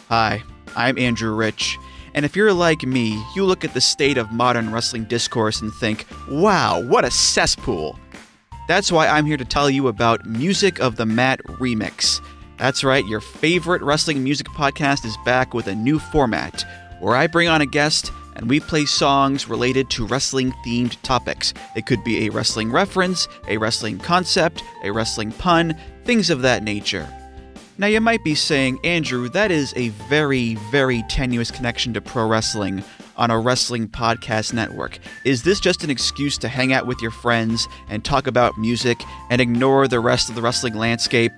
Hi, I'm Andrew Rich, and if you're like me, you look at the state of modern wrestling discourse and think, wow, what a cesspool. That's why I'm here to tell you about Music of the Mat Remix. That's right, your favorite wrestling music podcast is back with a new format, where I bring on a guest and we play songs related to wrestling-themed topics. It could be a wrestling reference, a wrestling concept, a wrestling pun, things of that nature. Now you might be saying, Andrew, that is a very, very tenuous connection to pro wrestling on a wrestling podcast network. Is this just an excuse to hang out with your friends and talk about music and ignore the rest of the wrestling landscape?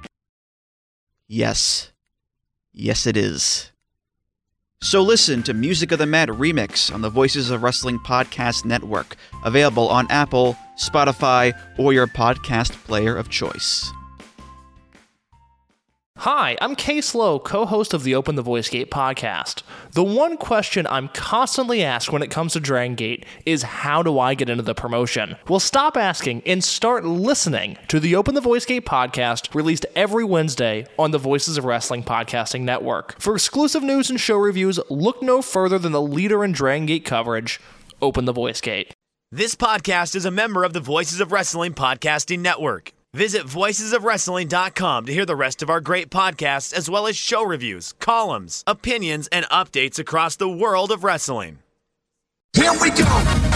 Yes. Yes, it is. So listen to Music of the Mat Remix on the Voices of Wrestling Podcast Network, available on Apple, Spotify, or your podcast player of choice. Hi, I'm Case Lowe, co-host of the Open the Voice Gate podcast. The one question I'm constantly asked when it comes to Dragon Gate is, how do I get into the promotion? Well, stop asking and start listening to the Open the Voice Gate podcast, released every Wednesday on the Voices of Wrestling Podcasting Network. For exclusive news and show reviews, look no further than the leader in Dragon Gate coverage, Open the Voice Gate. This podcast is a member of the Voices of Wrestling Podcasting Network. Visit voicesofwrestling.com to hear the rest of our great podcasts, as well as show reviews, columns, opinions, and updates across the world of wrestling. Here we go!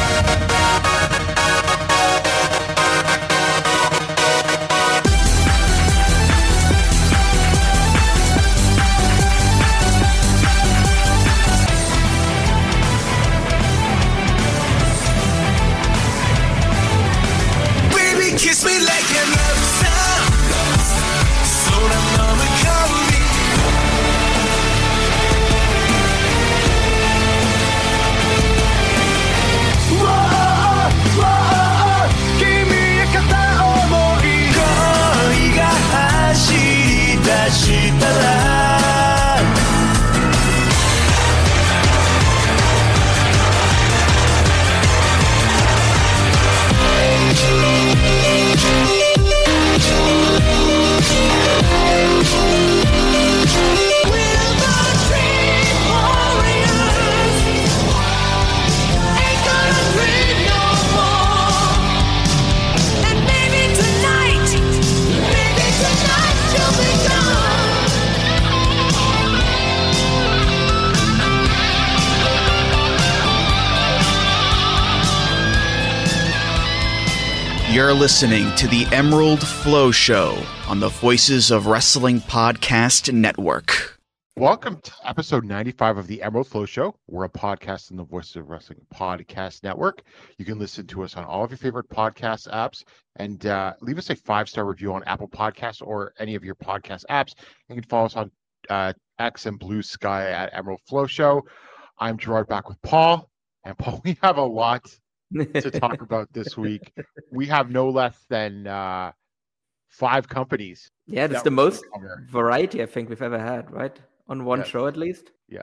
Kiss me like a love song. So I'm coming. Whoa, whoa, kimi kata omoi. Koi ga hashiri dashita ra. You're listening to the Emerald Flow Show on the Voices of Wrestling Podcast Network. Welcome to episode 95 of the Emerald Flow Show. We're a podcast on the Voices of Wrestling Podcast Network. You can listen to us on all of your favorite podcast apps and leave us a 5-star review on Apple Podcasts or any of your podcast apps. You can follow us on X and Blue Sky at Emerald Flow Show. I'm Gerard, back with Paul. And Paul, we have a lot to talk about this week. We have no less than 5 companies. Yeah, that's the most variety I think we've ever had, right? On one show at least. Yeah.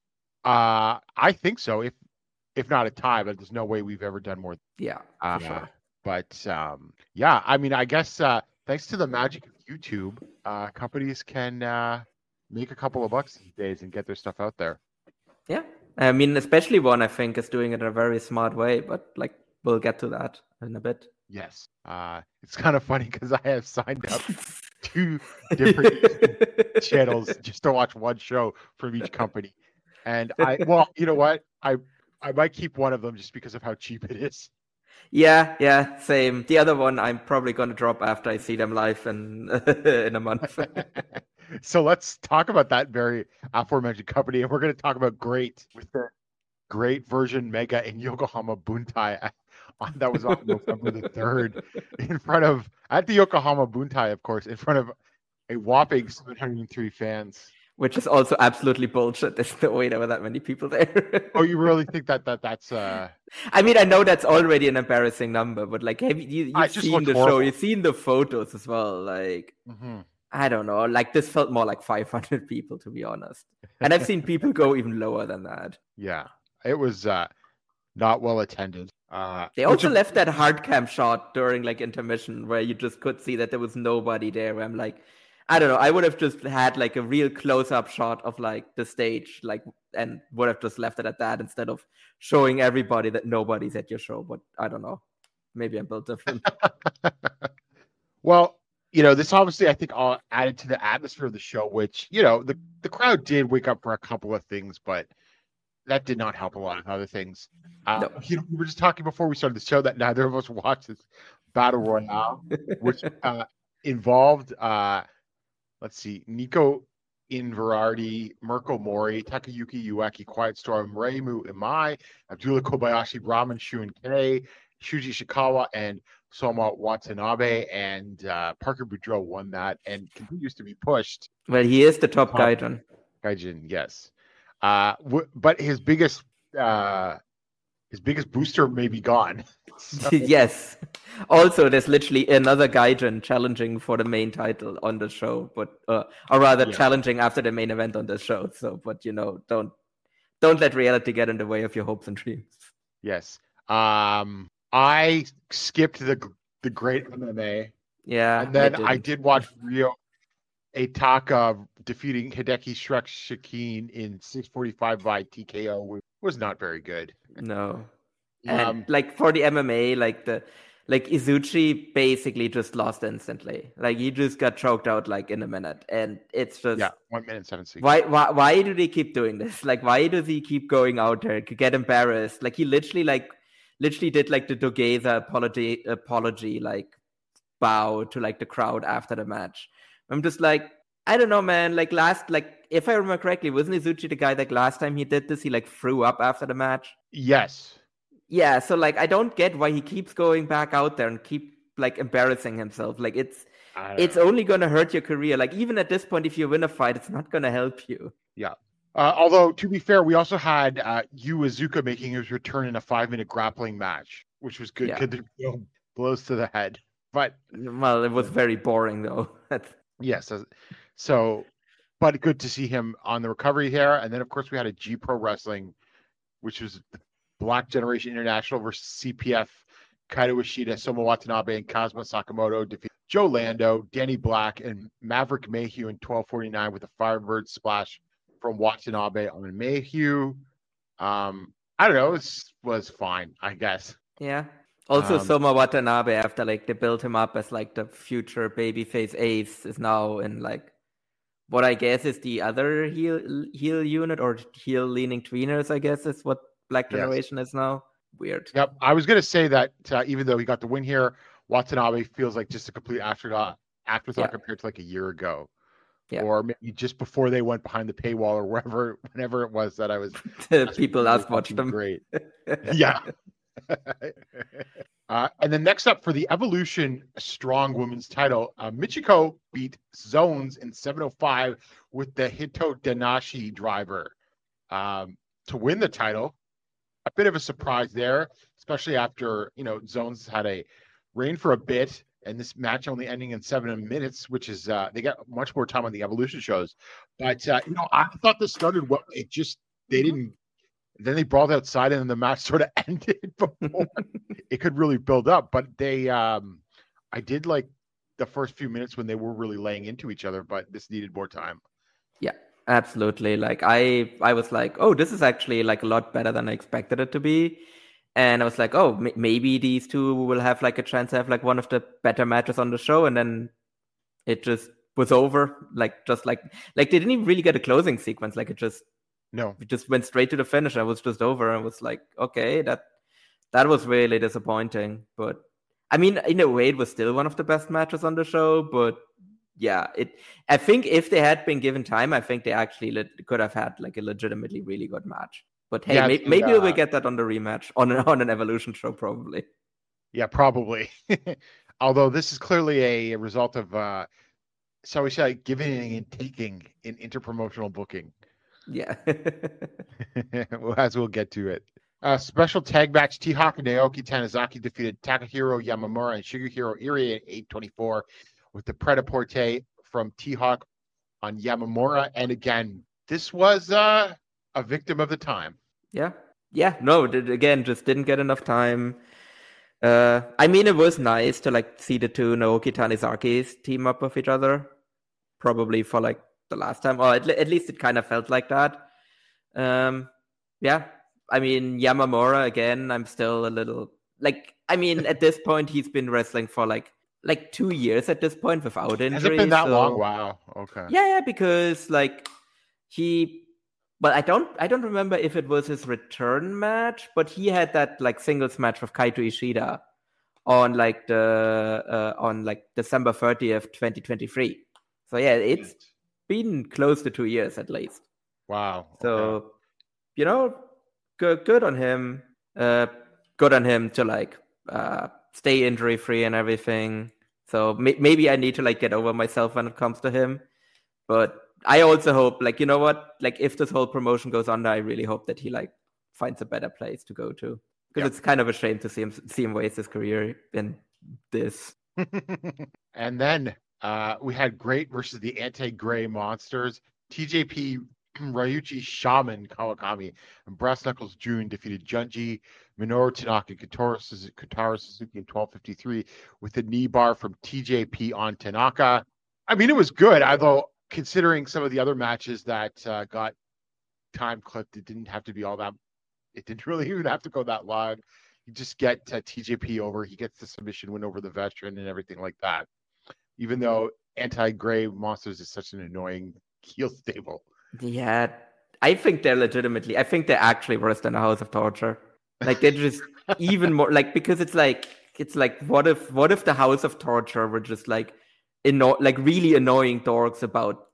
I think so. If not a tie, but there's no way we've ever done more. Yeah, for sure. But yeah, I mean, I guess thanks to the magic of YouTube, companies can make a couple of bucks these days and get their stuff out there. Yeah. I mean, especially one, I think, is doing it in a very smart way, but like we'll get to that in a bit. Yes. It's kind of funny because I have signed up 2 different channels just to watch one show from each company. And you know what? I might keep one of them just because of how cheap it is. Yeah, same. The other one I'm probably going to drop after I see them live in a month. So let's talk about that very aforementioned company, and we're going to talk about Great with the Great version Mega in Yokohama Buntai. That was on November the 3rd at the Yokohama Buntai, of course, in front of a whopping 703 fans. Which is also absolutely bullshit. There's no way there were that many people there. Oh, you really think that's I mean, I know that's already an embarrassing number, but like, have you've seen the show, you've seen the photos as well. Like, I don't know. Like, this felt more like 500 people, to be honest. And I've seen people go even lower than that. Yeah, it was not well attended. They also left that hard cam shot during like intermission where you just could see that there was nobody there. Where I'm like, I don't know. I would have just had like a real close-up shot of like the stage, like, and would have just left it at that instead of showing everybody that nobody's at your show. But I don't know. Maybe I'm built different. Well, this obviously I think all added to the atmosphere of the show, which the crowd did wake up for a couple of things, but that did not help a lot of other things. No. We were just talking before we started the show that neither of us watched this Battle Royale, which involved, let's see, Nico Inverardi, Mirko Mori, Takayuki Ueki, Quiet Storm, Reimu Imai, Abdullah Kobayashi, Brahman Shun K, Shuji Ishikawa, and Soma Watanabe, and Parker Boudreaux won that and continues to be pushed. Well, he is the top Gaijin. Gaijin, yes. But his biggest booster may be gone. So. Yes. Also, there's literally another Gaijin challenging for the main title on the show, but or rather challenging after the main event on the show. So, but don't let reality get in the way of your hopes and dreams. Yes. I skipped the great MMA. Yeah. And then I did watch Ryo Eitaka defeating Hideki Shikine in 6:45 by TKO, which was not very good. No. And for the MMA, Izuchi basically just lost instantly. Like he just got choked out in a minute, and it's just 1 minute 7 seconds. Why do they keep doing this? Like, why does he keep going out there to get embarrassed? Like he literally did the Dogeza apology bow to the crowd after the match. I'm just I don't know, man. If I remember correctly, wasn't Izuchi the guy last time he did this, he threw up after the match? Yes. Yeah, so I don't get why he keeps going back out there and keep embarrassing himself. It's only gonna hurt your career. Even at this point, if you win a fight, it's not gonna help you. Yeah. Although to be fair, we also had Yu Iizuka making his return in a 5-minute grappling match, which was good because there were blows to the head. But it was very boring though. Yes. So, but good to see him on the recovery here. And then of course we had a G Pro Wrestling, which was the Black Generation International versus CPF. Kaito Ishida, Soma Watanabe, and Kazuma Sakamoto defeat Joe Lando, Danny Black, and Maverick Mayhew in 12:49 with a Firebird splash from Watanabe on Mayhew. I don't know. It was fine, I guess. Yeah. Also, Soma Watanabe, after they built him up as the future babyface ace, is now in what I guess is the other heel unit or heel leaning tweeners. I guess is what Black Generation is now. Weird. Yep. I was gonna say that even though he got the win here, Watanabe feels like just a complete afterthought compared to a year ago. Yeah. Or maybe just before they went behind the paywall or whenever it was that I was. People last watched them. Great. Yeah. And then next up for the Evolution Strong Women's title, Michiko beat Zones in 7:05 with the Hito Danashi driver to win the title. A bit of a surprise there, especially after Zones had a reign for a bit, and this match only ending in 7 minutes, which is they got much more time on the Evolution shows. But I thought this started well. They didn't. Then they brawled outside, and then the match sort of ended before it could really build up. But they, I did like the first few minutes when they were really laying into each other, but this needed more time. Yeah, absolutely. I was like, oh, this is actually a lot better than I expected it to be. And I was like, oh, maybe these two will have a chance to have one of the better matches on the show. And then it just was over. They didn't even really get a closing sequence. It just went straight to the finish. I was just over and was like, okay, that was really disappointing. But I mean, in a way, it was still one of the best matches on the show. But yeah, I think if they had been given time, I think they actually could have had a legitimately really good match. But hey, maybe we'll get that on the rematch on an Evolution show, probably. Yeah, probably. Although this is clearly a result of, shall we say, giving and taking in interpromotional booking. Yeah. As we'll get to it. Special tag match, T-Hawk and Naoki Tanizaki defeated Takahiro Yamamura and Shigehiro Irie in 8:24 with the pret-a-porter from T-Hawk on Yamamura. And again, this was a victim of the time. Yeah. No, again, just didn't get enough time. I mean, it was nice to see the two Naoki Tanizakis team up with each other. probably for like the last time, or at least it kind of felt like that. Yeah, I mean, Yamamura again, I'm still a little like, I mean, at this point he's been wrestling for like 2 years at this point without injury. Has it been that long? Wow. Okay. Yeah, because like but I don't remember if it was his return match, but he had that like singles match with Kaito Ishida on like December 30th, 2023. So yeah, it's been close to 2 years at least. Wow. So, good on him. Good on him to like stay injury free and everything. So maybe I need to like get over myself when it comes to him. But I also hope, like, you know what? Like, if this whole promotion goes under, I really hope that he like finds a better place to go to. Because it's kind of a shame to see him waste his career in this. And then we had Great versus the Anti-Gray Monsters. TJP, Ryuichi Shaman Kawakami, and Brass Knuckles June defeated Junji, Minoru Tanaka, and Kotaro Suzuki in 12:53 with a knee bar from TJP on Tanaka. I mean, it was good, although considering some of the other matches that got time clipped, it didn't have to be all that. It didn't really even have to go that long. You just get TJP over. He gets the submission win over the veteran and everything like that. Even though Anti-Gray Monsters is such an annoying heel stable. Yeah, I think they're actually worse than the House of Torture. Like they're just even more like, because it's like what if the House of Torture were just like really annoying dorks about,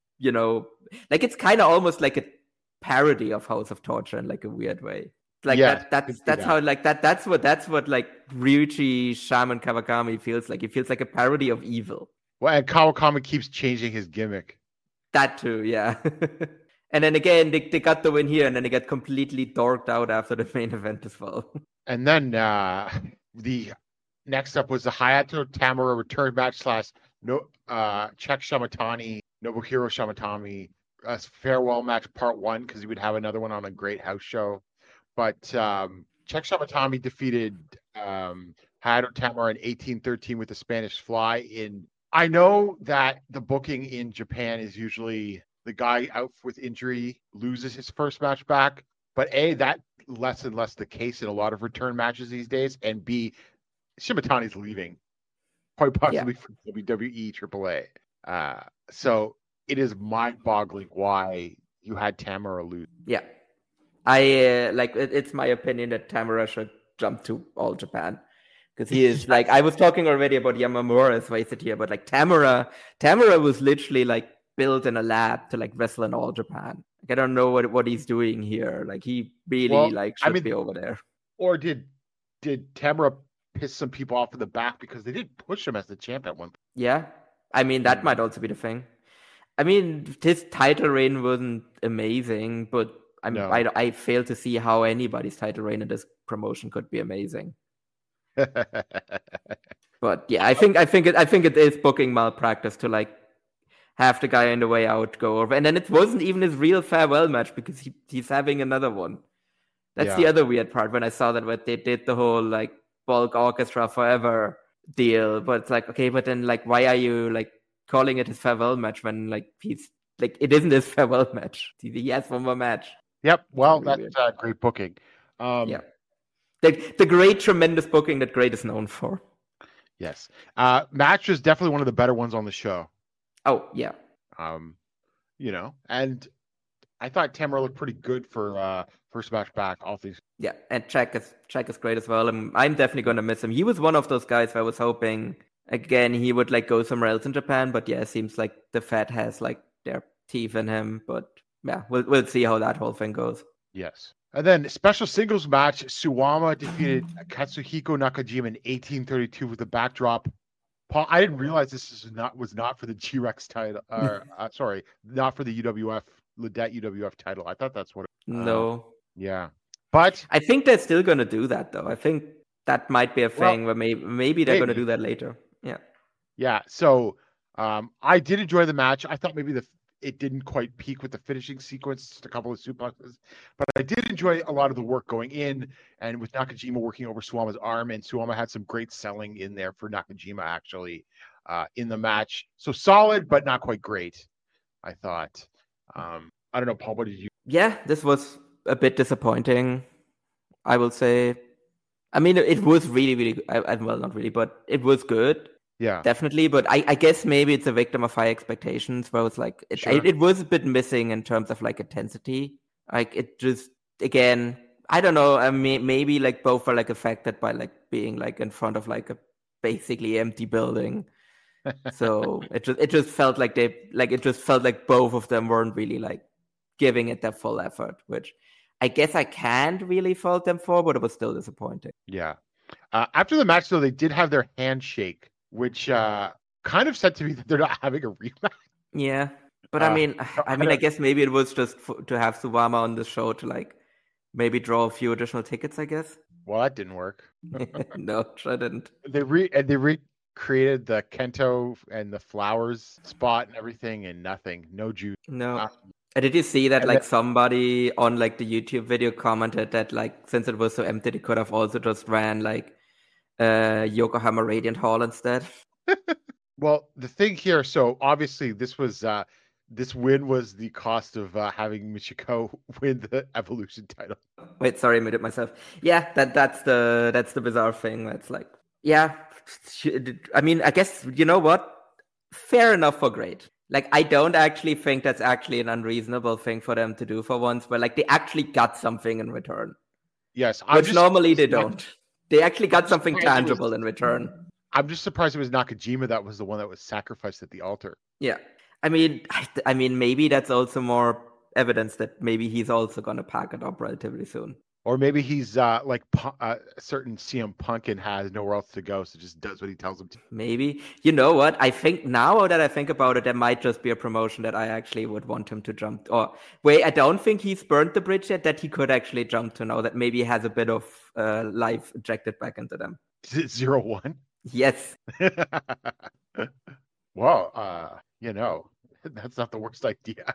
like it's kind of almost like a parody of House of Torture in like a weird way. Like that's how like that's what like Ryuichi Shaman Kawakami feels like. He feels like a parody of evil. Well, and Kawakami keeps changing his gimmick. That too, yeah. And then again, they got the win here, and then they get completely dorked out after the main event as well. And then the next up was the Hayato Tamura return match / Check Shamatani, Nobuhiro Shamatani farewell match part 1, because he would have another one on a Great House show. But Check Shamatani defeated Hayato Tamura in 1813 with the Spanish Fly. I know that the booking in Japan is usually the guy out with injury loses his first match back, but A, that less and less the case in a lot of return matches these days, and B, Shimatani's leaving, quite possibly for WWE AAA. So it is mind-boggling why you had Tamura lose. Yeah, I it's my opinion that Tamura should jump to All Japan. Because he is like, I was talking already about Yamamura as wasted here, but like Tamura was literally like built in a lab to like wrestle in All Japan. Like, I don't know what he's doing here. Like he really should be over there. Or did Tamura piss some people off in the back because they did push him as the champ at one point? Yeah, I mean that might also be the thing. I mean his title reign wasn't amazing, but I fail to see how anybody's title reign in this promotion could be amazing. But yeah, I think it is booking malpractice to like have the guy on the way out go over, and then it wasn't even his real farewell match because he's having another one. That's the other weird part when I saw that they did the whole like Bulk Orchestra Forever deal, but it's like, okay, but then like why are you like calling it his farewell match when like he's like it isn't his farewell match? He has one more match. Yep. Well, that's great booking. Yeah. The great, tremendous booking that Great is known for. Yes. Match was definitely one of the better ones on the show. Oh, yeah. And I thought Tamura looked pretty good for first match back, all things. Yeah, and Check is great as well. I'm definitely going to miss him. He was one of those guys where I was hoping, again, he would like go somewhere else in Japan, but yeah, it seems like the Fed has like their teeth in him, but yeah, we'll see how that whole thing goes. Yes. And then special singles match, Suwama defeated Katsuhiko Nakajima in 1832 with a backdrop. Paul, I didn't realize this was not for the G-Rex title. Not for the UWF title. I thought that's what. No. Yeah, but I think they're still going to do that though. I think that might be a thing where maybe they're going to do that later. Yeah. Yeah. So I did enjoy the match. I thought maybe it didn't quite peak with the finishing sequence, just a couple of suplexes. But I did enjoy a lot of the work going in, and with Nakajima working over Suwama's arm, and Suwama had some great selling in there for Nakajima, actually. in the match. So solid, but not quite great, I thought. I don't know, Paul, what did you? Yeah, this was a bit disappointing, I will say. I mean, it was really, really good. Well, not really, but it was good. Yeah, definitely. But I guess maybe it's a victim of high expectations, where it's like it was a bit missing in terms of like intensity. Like it just, again, I don't know. I mean, maybe like both are like affected by like being like in front of like a basically empty building. So it just felt like both of them weren't really like giving it their full effort, which I guess I can't really fault them for, but it was still disappointing. Yeah. After the match, though, they did have their handshake, which kind of said to me that they're not having a rematch. Yeah, but I mean, I guess maybe it was just to have Suwama on the show to like maybe draw a few additional tickets, I guess. Well, that didn't work. No, I didn't. They recreated the Kento and the flowers spot and everything, and nothing. No juice. No. Did you see that like somebody on like the YouTube video commented that like since it was so empty, they could have also just ran like Yokohama Radiant Hall instead? Well, the thing here, so obviously this was this win was the cost of having Michiko win the Evolution title. Wait, sorry, I muted myself. Yeah, that's the bizarre thing. It's like, yeah, I mean, I guess, you know what? Fair enough for Great. Like, I don't actually think that's actually an unreasonable thing for them to do for once, but like they actually got something in return. Yes. Which normally they don't. They actually got something tangible in return. I'm just surprised it was Nakajima that was the one that was sacrificed at the altar. Yeah. I mean, maybe that's also more evidence that maybe he's also going to pack it up relatively soon. Or maybe he's like a certain CM Punk and has nowhere else to go, so just does what he tells him to. Maybe. You know what? I think now that I think about it, there might just be a promotion that I actually would want him to jump. Or wait, I don't think he's burned the bridge yet that he could actually jump to now that maybe he has a bit of life injected back into them. Is it 0-1? Yes. Well, you know, that's not the worst idea.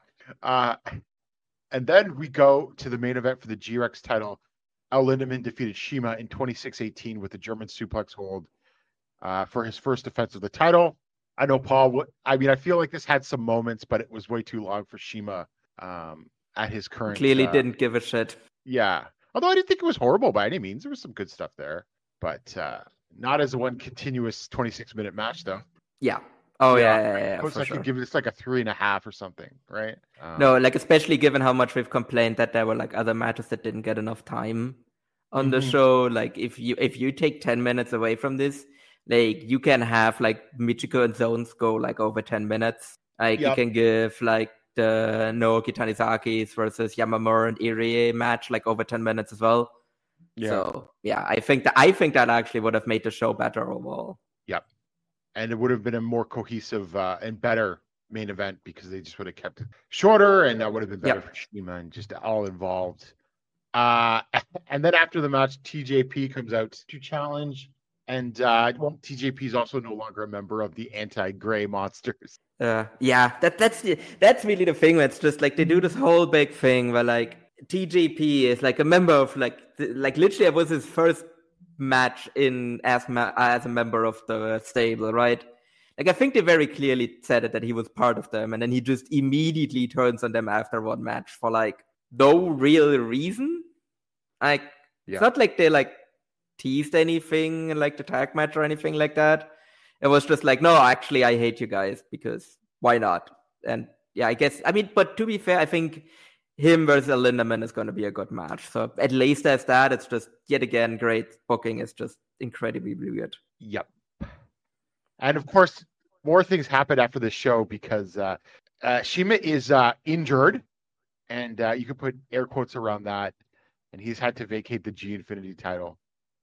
And then we go to the main event for the G-Rex title. El Lindaman defeated Shima in 26-18 with a German suplex hold for his first defense of the title. I know, Paul, I feel like this had some moments, but it was way too long for Shima at his current... Clearly didn't give a shit. Yeah. Although I didn't think it was horrible by any means. There was some good stuff there. But not as one continuous 26-minute match, though. Yeah. Oh, yeah. I was like, give this like a 3.5 or something, right? No, like especially given how much we've complained that there were like other matches that didn't get enough time on the show. Like if you take 10 minutes away from this, like you can have like Michiko and Zones go like over 10 minutes. Like you can give like the Naoki Tanizaki's versus Yamamura and Irie match like over 10 minutes as well. Yeah. So yeah, I think that actually would have made the show better overall. Yep. And it would have been a more cohesive and better main event because they just would have kept it shorter, and that would have been better for Shima and just all involved. And then after the match, TJP comes out to challenge, and TJP is also no longer a member of the Anti-Gray Monsters. That's really the thing. It's just like they do this whole big thing where like TJP is like a member of like literally it was his first match as a member of the stable, right? Like I think they very clearly said it that he was part of them, and then he just immediately turns on them after one match for like no real reason. Like it's not like they like teased anything in like the tag match or anything like that. It was just like, no, actually I hate you guys because why not? And yeah, I guess but to be fair, I think him versus Lindaman is going to be a good match. So at least as that, it's just yet again great booking. Is just incredibly weird. Yep. And of course, more things happen after the show because Shima is injured, and you can put air quotes around that. And he's had to vacate the G Infinity title.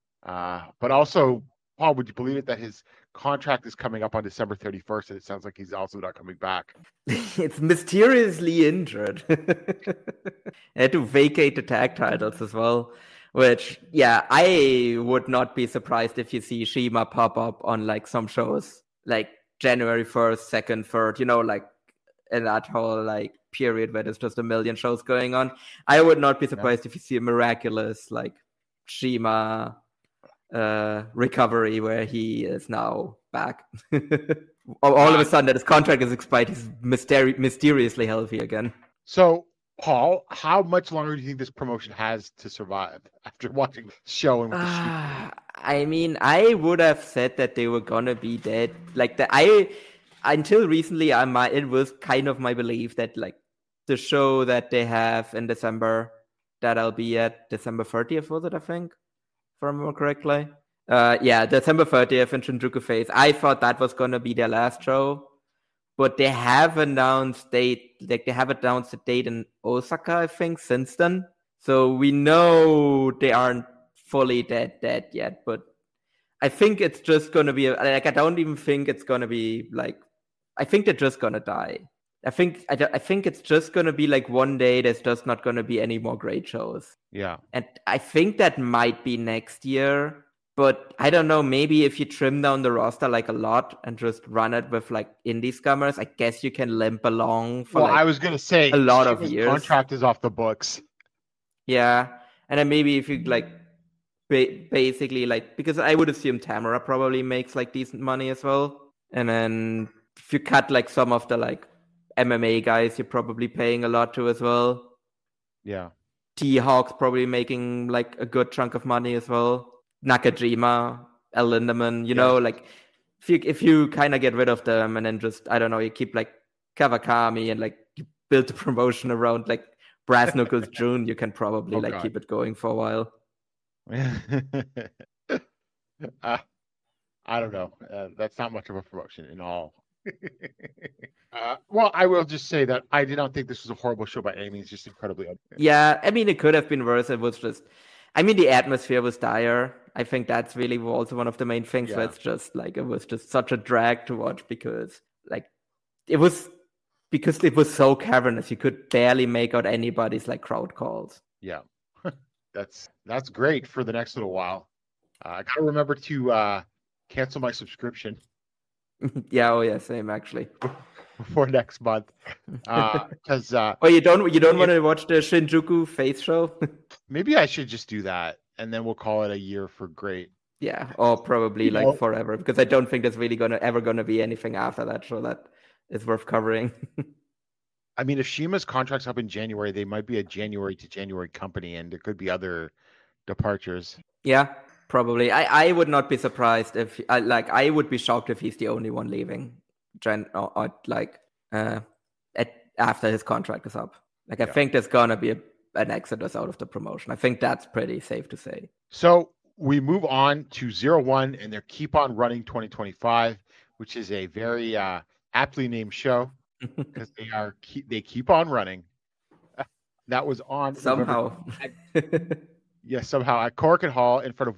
But also, Paul, would you believe it that his contract is coming up on December 31st, and it sounds like he's also not coming back. It's mysteriously injured. I had to vacate the tag titles as well, which, yeah, I would not be surprised if you see Shima pop up on like some shows, like January 1st, 2nd, 3rd, you know, like in that whole like period where there's just a million shows going on. I would not be surprised if you see a miraculous like Shima recovery where he is now back. All of a sudden, that his contract is expired, he's mysteriously healthy again. So, Paul, how much longer do you think this promotion has to survive after watching the show? And I mean, I would have said that they were gonna be dead. Like until recently, it was kind of my belief that like the show that they have in December, that'll be at December 30th, was it? I think, if I remember correctly. December 30th in Shinjuku Face. I thought that was gonna be their last show. But they have announced a date in Osaka, I think, since then. So we know they aren't fully dead yet. But I think it's just going to be, I don't even think it's going to be like, I think they're just going to die. I think it's just going to be like one day there's just not going to be any more great shows. Yeah. And I think that might be next year. But I don't know, maybe if you trim down the roster like a lot and just run it with like indie scummers, I guess you can limp along for I was going to say a lot of years. Contract is off the books. Yeah. And then maybe if you like basically like, because I would assume Tamara probably makes like decent money as well. And then if you cut like some of the like MMA guys, you're probably paying a lot to as well. Yeah. T-Hawk's probably making like a good chunk of money as well. Nakajima, El Lindemann, you know, like if you kind of get rid of them and then just, I don't know, you keep like Kawakami and like you build the promotion around like Brass Knuckles June, you can probably keep it going for a while. I don't know. That's not much of a promotion in all. Well, I will just say that I did not think this was a horrible show by any means, just incredibly unfair. Yeah, I mean, it could have been worse. It was just, I mean, the atmosphere was dire. I think that's really also one of the main things where it's just like, it was just such a drag to watch because it was so cavernous. You could barely make out anybody's like crowd calls. Yeah. That's great for the next little while. I got to remember to cancel my subscription. Yeah, same actually. Before next month, because you don't want to watch the Shinjuku Face show? Maybe I should just do that, and then we'll call it a year for great. Yeah, or probably forever, because I don't think there's really ever gonna be anything after that show that is worth covering. I mean, if Shima's contract's up in January, they might be a January to January company, and there could be other departures. Yeah. Probably. I would not be surprised if I would be shocked if he's the only one leaving after his contract is up. I think there's gonna be an exodus out of the promotion. I think that's pretty safe to say. So we move on to 01 and their Keep On Running 2025, which is a very aptly named show because they keep on running. That was on somehow. Yes, somehow at Korakuen Hall in front of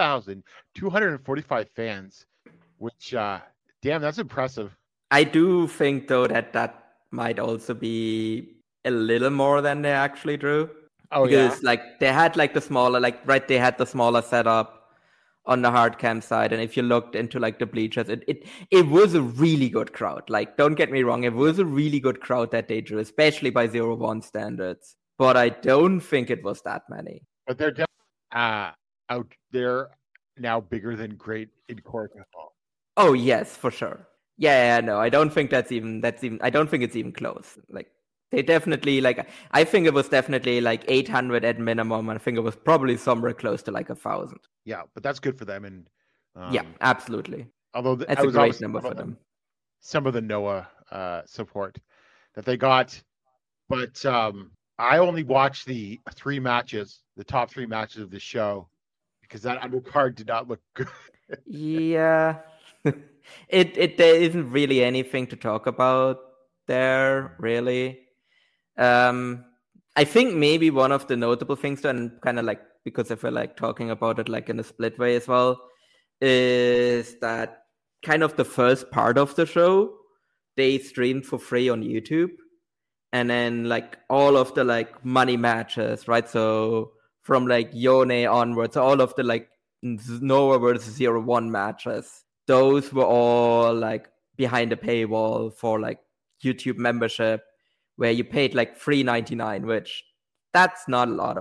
1,245 fans, which, damn, that's impressive. I do think, though, that might also be a little more than they actually drew. Oh, because, they had, the smaller, they had the smaller setup on the hard cam side. And if you looked into, the bleachers, it was a really good crowd. Don't get me wrong, it was a really good crowd that they drew, especially by 01 standards. But I don't think it was that many. But they're definitely out there now bigger than great in Korakuen Hall. Oh yes, for sure. Yeah, no, I don't think I don't think it's even close. They definitely I think it was definitely 800 at minimum. I think it was probably somewhere close to 1,000. Yeah, but that's good for them. And yeah, absolutely. Although that's a great number for them. Some of the Noah support that they got, but I only watched the top 3 matches of the show because that undercard did not look good. Yeah. There isn't really anything to talk about there, really. I think maybe one of the notable things, though, and kind of because I feel talking about it in a split way as well, is that kind of the first part of the show, they streamed for free on YouTube. And then all of the money matches, right? So from Yone onwards, all of the Noah versus 01 matches, those were all behind the paywall for YouTube membership, where you paid $3.99, which that's not a lot of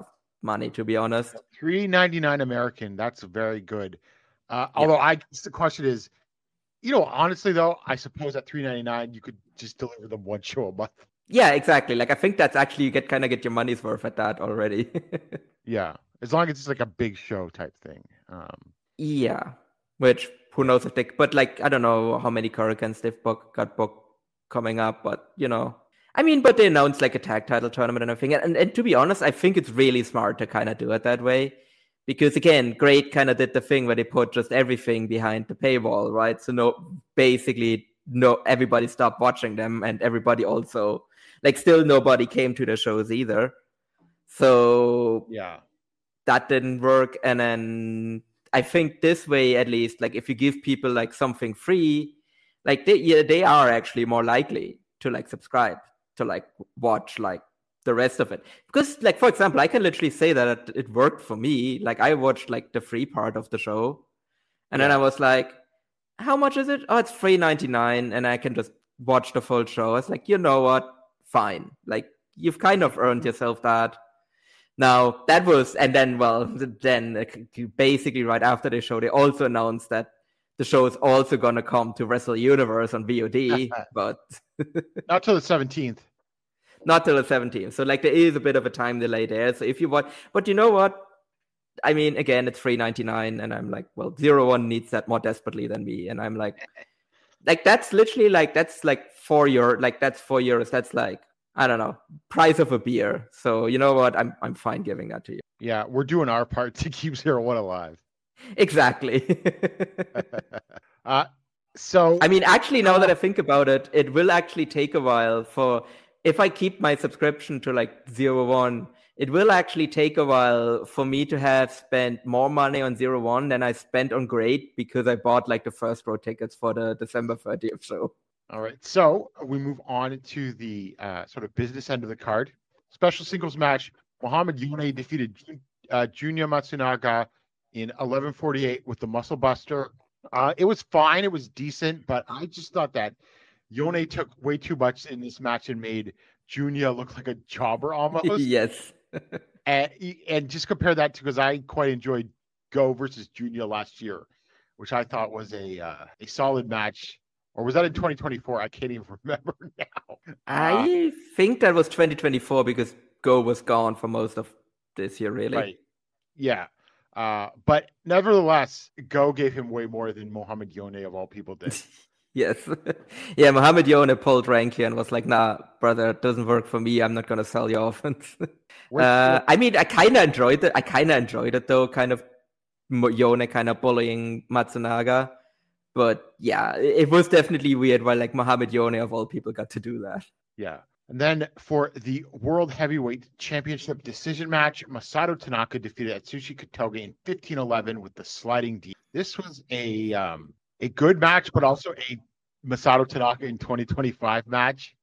money, to be honest. $3.99 American. That's very good. Although the question is, honestly though, I suppose at $3.99 you could just deliver them one show a month. Yeah, exactly. Like I think that's actually you get your money's worth at that already. Yeah, as long as it's like a big show type thing. Yeah, which who knows if they? But like I don't know how many Korakuens they've got booked coming up, but but they announced like a tag title tournament and everything. And to be honest, I think it's really smart to kind of do it that way. Because again, Great kind of did the thing where they put just everything behind the paywall, right? So everybody stopped watching them, and everybody also still nobody came to the shows either. So yeah, that didn't work. And then I think this way, at least, like if you give people like something free, like they are actually more likely to like subscribe to like watch like the rest of it. Because like, for example, I can literally say that it worked for me. Like I watched like the free part of the show and then I was like, how much is it? Oh, it's $3.99 and I can just watch the full show. I was like, you know what? Fine. Like you've kind of earned yourself that. Now that was, and then basically right after the show, they also announced that the show is also going to come to Wrestle Universe on VOD, but not till the 17th. Not till the 17th. So like there is a bit of a time delay there. So if you want, but you know what? I mean, again, it's $3.99 and I'm like, well, 01 needs that more desperately than me. And I'm like that's literally like, that's like €4. That's €4. That's like, I don't know, price of a beer. So you know what? I'm fine giving that to you. Yeah. We're doing our part to keep 01 alive. Exactly. So I mean, actually, now that I think about it, it will actually take a while if I keep my subscription to like 01, it will actually take a while for me to have spent more money on 01 than I spent on Great because I bought like the first row tickets for the December 30th show. All right. So we move on to the sort of business end of the card. Special singles match. Muhammad Yone defeated Junya Matsunaga in 11:48 with the Muscle Buster. It was fine. It was decent, but I just thought that Yone took way too much in this match and made Junya look like a jobber almost. Yes. and just compare that to, because I quite enjoyed Go versus Junya last year, which I thought was a solid match. Or was that in 2024? I can't even remember now. I think that was 2024 because Go was gone for most of this year, really. Right. Yeah. But nevertheless, Go gave him way more than Muhammad Yone of all people did. Yes. Yeah, Muhammad Yone pulled rank here and was like, nah, brother, it doesn't work for me. I'm not going to sell your offense. I mean, I kind of enjoyed it. Though, kind of Yone kind of bullying Matsunaga. But yeah, it was definitely weird while like Muhammad Yone of all people got to do that. Yeah. And then for the World Heavyweight Championship decision match, Masato Tanaka defeated Atsushi Kotoge in 15:11 with the sliding D. This was a good match, but also a Masato Tanaka in 2025 match.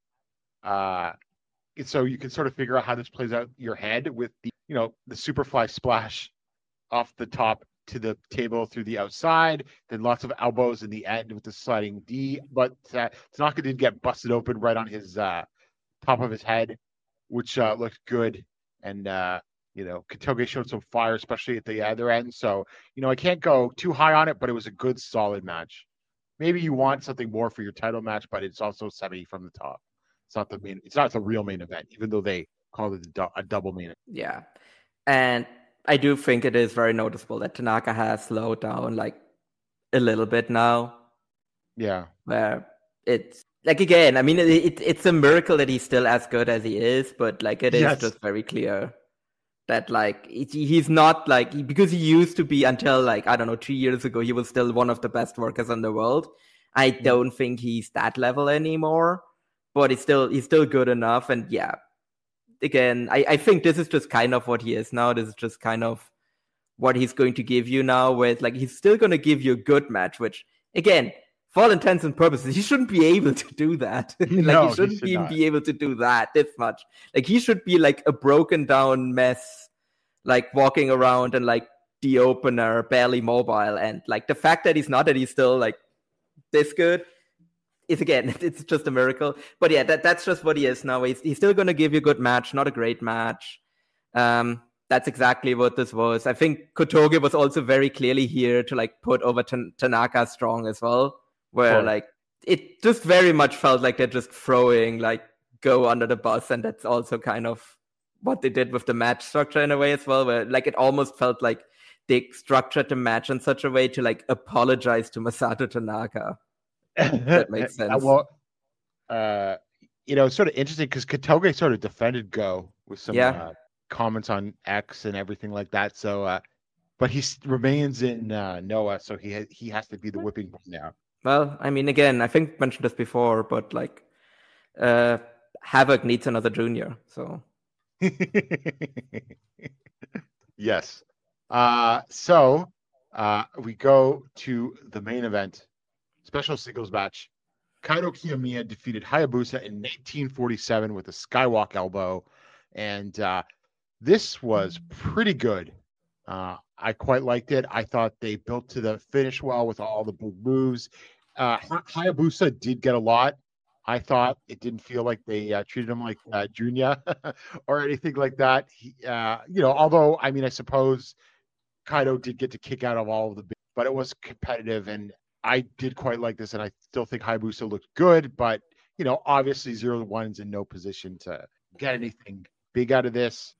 So you can sort of figure out how this plays out in your head with the Superfly splash off the top to the table through the outside, then lots of elbows in the end with the sliding D. But Tanaka did get busted open right on his top of his head, which looked good. And Kotoge showed some fire, especially at the other end. So, I can't go too high on it, but it was a good, solid match. Maybe you want something more for your title match, but it's also semi from the top. It's not the real main event, even though they call it a double main event. Yeah. And I do think it is very noticeable that Tanaka has slowed down like a little bit now. Yeah. Where it's like, again, I mean, it's a miracle that he's still as good as he is, but like it is just very clear that like he's not like, because he used to be until like, I don't know, 2 years ago, he was still one of the best workers in the world. I don't think he's that level anymore, but he's still good enough. And yeah, again, I think this is just kind of what he is now. This is just kind of what he's going to give you now, where it's like he's still going to give you a good match, which again, for all intents and purposes, he shouldn't be able to do that. No, he shouldn't even be able to do that this much. Like he should be like a broken down mess, like walking around and like the opener, barely mobile. And like the fact that he's still like this good is, again, it's just a miracle. But yeah, that's just what he is now. He's still going to give you a good match, not a great match. that's exactly what this was. I think Kotoge was also very clearly here to like put over Tanaka strong as well, where like it just very much felt like they're just throwing like Go under the bus, and that's also kind of what they did with the match structure in a way as well, where like it almost felt like they structured the match in such a way to like apologize to Masato Tanaka. That makes sense. Well, it's sort of interesting because Kotoge sort of defended Go with some comments on X and everything like that. So, but he remains in Noah, so he has to be the whipping boy now. Well, I mean, again, I think I mentioned this before, but like, Havoc needs another junior, so. Yes. So we go to the main event, special singles match. Kaito Kiyomiya defeated Hayabusa in 1947 with a Skywalk elbow, and this was pretty good. I quite liked it. I thought they built to the finish well with all the big moves. Hayabusa did get a lot. I thought it didn't feel like they treated him like Junya or anything like that. Although, I mean, I suppose Kaito did get to kick out of all of the big, but it was competitive, and I did quite like this, and I still think Hayabusa looked good, but, obviously 0-1's in no position to get anything big out of this.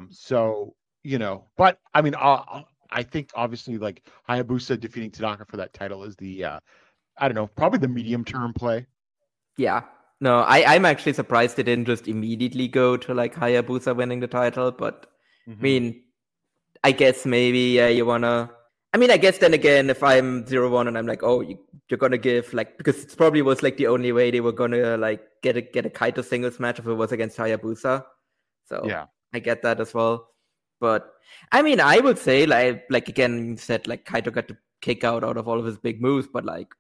But I mean, I think obviously like Hayabusa defeating Tanaka for that title is the, probably the medium term play. Yeah. No, I'm actually surprised they didn't just immediately go to like Hayabusa winning the title, but I mean, I guess maybe you wanna. I mean, I guess then again, if I'm 0-1 and I'm like, oh, you're gonna give like, because it probably was like the only way they were gonna like get a Kaito singles match if it was against Hayabusa. So yeah, I get that as well. But I mean, I would say like again, you said like Kaito got to kick out of all of his big moves, but like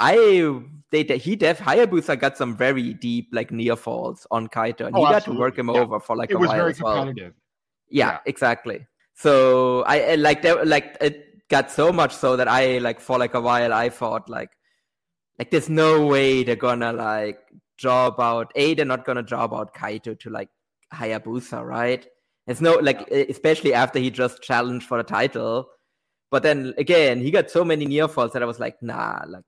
Hayabusa got some very deep like near falls on Kaito, and he got to work him over for like a while. It was very competitive. Yeah, exactly. So I like that. Like it got so much so that I like for like a while I thought like there's no way they're gonna like job out. They're not gonna job out Kaito to like Hayabusa, right? It's no like especially after he just challenged for the title. But then again, he got so many near falls that I was like, nah, like.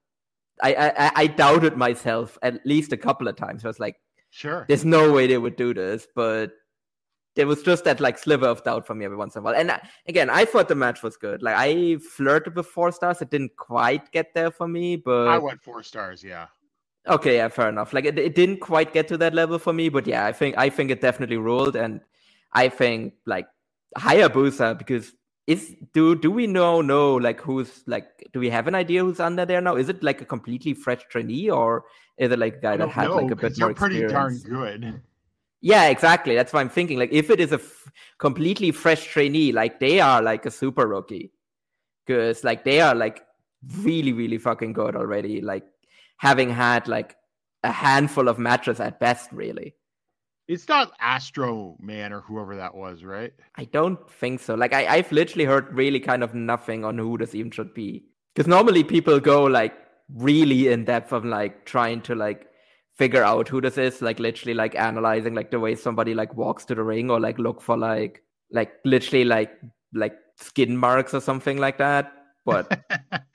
I doubted myself at least a couple of times. I was like, sure, there's no way they would do this. But there was just that like sliver of doubt for me every once in a while. And again, I thought the match was good. Like I flirted with 4 stars. It didn't quite get there for me, but I went 4 stars. Yeah. Okay. Yeah. Fair enough. Like it didn't quite get to that level for me, but yeah, I think it definitely ruled. And I think like Hayabusa, because do we know like who's like, do we have an idea who's under there now? Is it like a completely fresh trainee, or is it like a guy that had like a bit more experience? Pretty darn good. Yeah, exactly. That's what I'm thinking. Like if it is a completely fresh trainee, like they are like a super rookie, because like they are like really, really fucking good already. Like having had like a handful of matches at best, really. It's not Astro Man or whoever that was, right? I don't think so. Like I've literally heard really kind of nothing on who this even should be. Because normally people go like really in depth of like trying to like figure out who this is, like literally like analyzing like the way somebody like walks to the ring, or like look for like literally like skin marks or something like that. But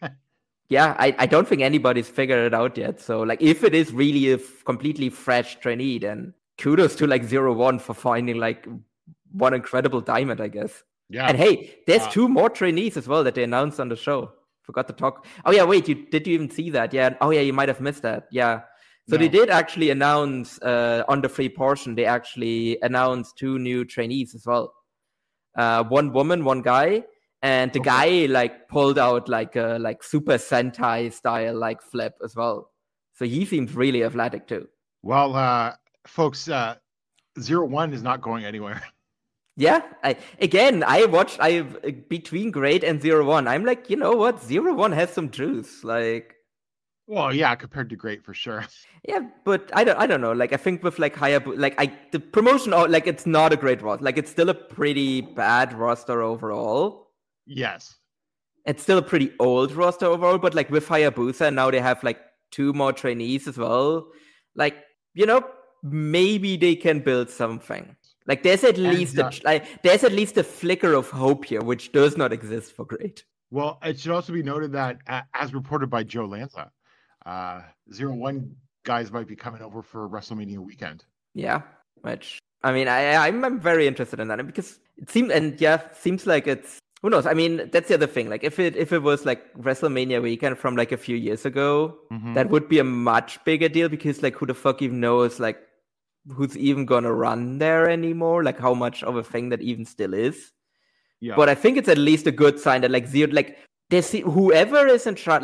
yeah, I don't think anybody's figured it out yet. So like if it is really a completely fresh trainee, then kudos to like 0-1 for finding like one incredible diamond, I guess. Yeah. And hey, there's 2 more trainees as well that they announced on the show. Forgot to talk. Oh yeah, wait, did you even see that? Yeah. Oh yeah, you might have missed that. Yeah. So They did actually announce on the free portion, they actually announced 2 new trainees as well. 1 woman, 1 guy. And the guy like pulled out like a like Super Sentai style like flip as well. So he seems really athletic too. Well, folks, 0-1 is not going anywhere. Yeah, between Great and 0-1, I'm like, you know what? 0-1 has some juice. Like, well, yeah, compared to Great for sure. Yeah, but I don't know. Like, I think with like Hayabusa, like the promotion, like it's not a great roster. Like, it's still a pretty bad roster overall. Yes, it's still a pretty old roster overall. But like with Hayabusa, now they have like 2 more trainees as well. Like, maybe they can build something. Like there's at least a flicker of hope here, which does not exist for Great. Well, it should also be noted that, as reported by Joe Lanza, 0-1 guys might be coming over for WrestleMania weekend. Yeah, which I mean, I'm very interested in that because it seems like it's, who knows? I mean, that's the other thing. Like if it was like WrestleMania weekend from like a few years ago, that would be a much bigger deal because like who the fuck even knows like who's even gonna run there anymore? Like how much of a thing that even still is. Yeah. But I think it's at least a good sign that like whoever is in charge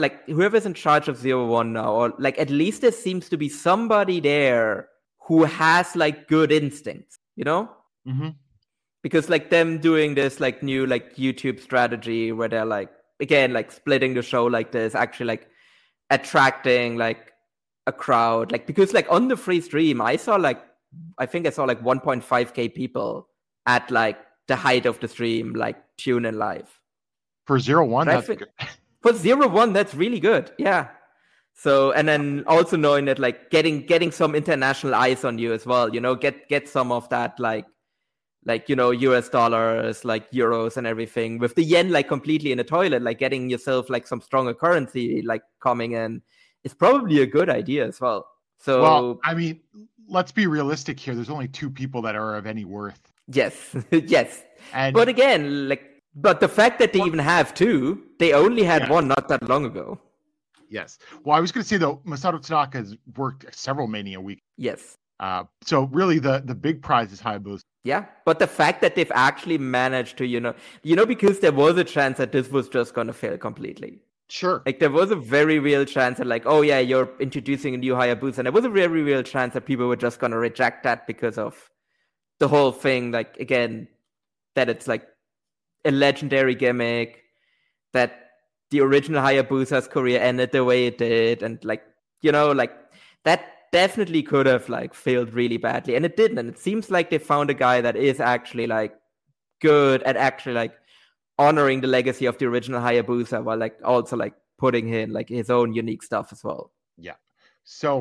of 0-1 now, or like at least there seems to be somebody there who has like good instincts, you know? Mm-hmm. Because like them doing this like new like YouTube strategy where they're like, again, like splitting the show like this, actually like attracting like a crowd. Like because like on the free stream, I think I saw like 1.5k people at like the height of the stream, like tune in live. For 0-1, that's good. For 0-1, that's really good. Yeah. So, and then also knowing that like getting some international eyes on you as well, you know, get some of that like, you know, US dollars, like euros and everything with the yen like completely in the toilet, like getting yourself like some stronger currency like coming in is probably a good idea as well. So, well, I mean, let's be realistic here. There's only 2 people that are of any worth. Yes. Yes. But again, but the fact that they even have 2, they only had 1 not that long ago. Yes. Well, I was going to say though, Masato Tanaka has worked several Mania weeks. Yes. So really the big prize is Hayabusa. Yeah, but the fact that they've actually managed to, you know, because there was a chance that this was just going to fail completely. Sure. Like there was a very real chance that like, oh yeah, you're introducing a new Hayabusa. And there was a very real chance that people were just going to reject that because of the whole thing. Like, again, that it's like a legendary gimmick, that the original Hayabusa's career ended the way it did. And like, you know, like that definitely could have like failed really badly, and it didn't. And it seems like they found a guy that is actually like good at actually like honoring the legacy of the original Hayabusa while like also like putting in like his own unique stuff as well. Yeah. So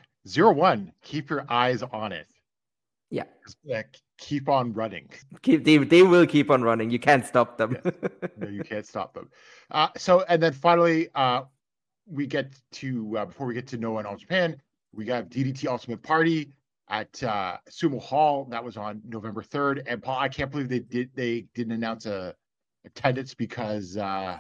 0-1, keep your eyes on it. Yeah. Keep on running. They will keep on running. You can't stop them. Yes. No, you can't stop them. So and then finally we get to before we get to Noah and All Japan, we got DDT Ultimate Party at Sumo Hall. That was on November 3rd. And Paul, I can't believe they didn't announce a attendance because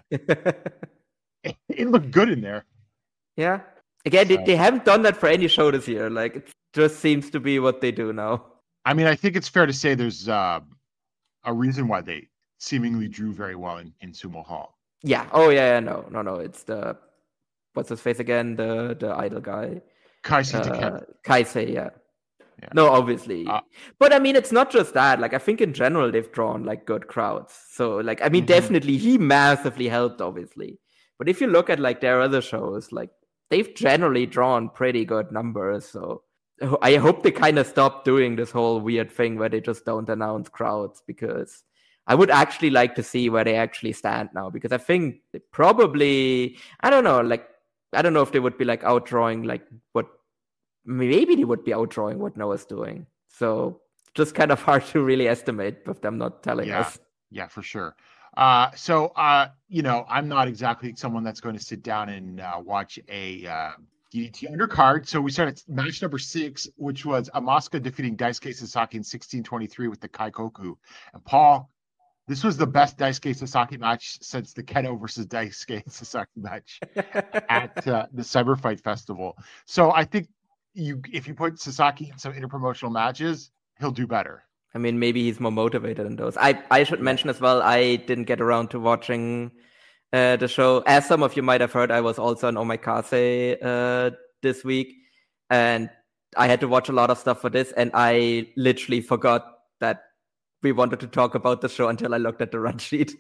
it looked good in there. Yeah. Again, they haven't done that for any show this year. Like it just seems to be what they do now. I mean, I think it's fair to say there's a reason why they seemingly drew very well in Sumo Hall. Yeah. Oh yeah. No. It's the what's his face again? The idol guy. Kaisei, yeah. No, obviously. But I mean, it's not just that. Like, I think in general, they've drawn like good crowds. So, like, I mean, definitely he massively helped, obviously. But if you look at like their other shows, like they've generally drawn pretty good numbers. So I hope they kind of stop doing this whole weird thing where they just don't announce crowds, because I would actually like to see where they actually stand now, because I think they probably, I don't know if they would be like outdrawing like maybe they would be outdrawing what Noah's doing. So just kind of hard to really estimate with them not telling us. Yeah, for sure. So you know, I'm not exactly someone that's going to sit down and watch a DDT undercard. So we started match number 6, which was Asuka defeating Daisuke Sasaki in 1623 with the Kaikoku. And Paul, this was the best Daisuke Sasaki match since the Keno versus Daisuke Sasaki match at the Cyber Fight Festival. So I think if you put Sasaki in some interpromotional matches, he'll do better. I mean, maybe he's more motivated in those. I should mention as well, I didn't get around to watching the show. As some of you might have heard, I was also on Omakase this week, and I had to watch a lot of stuff for this, and I literally forgot that we wanted to talk about the show until I looked at the run sheet.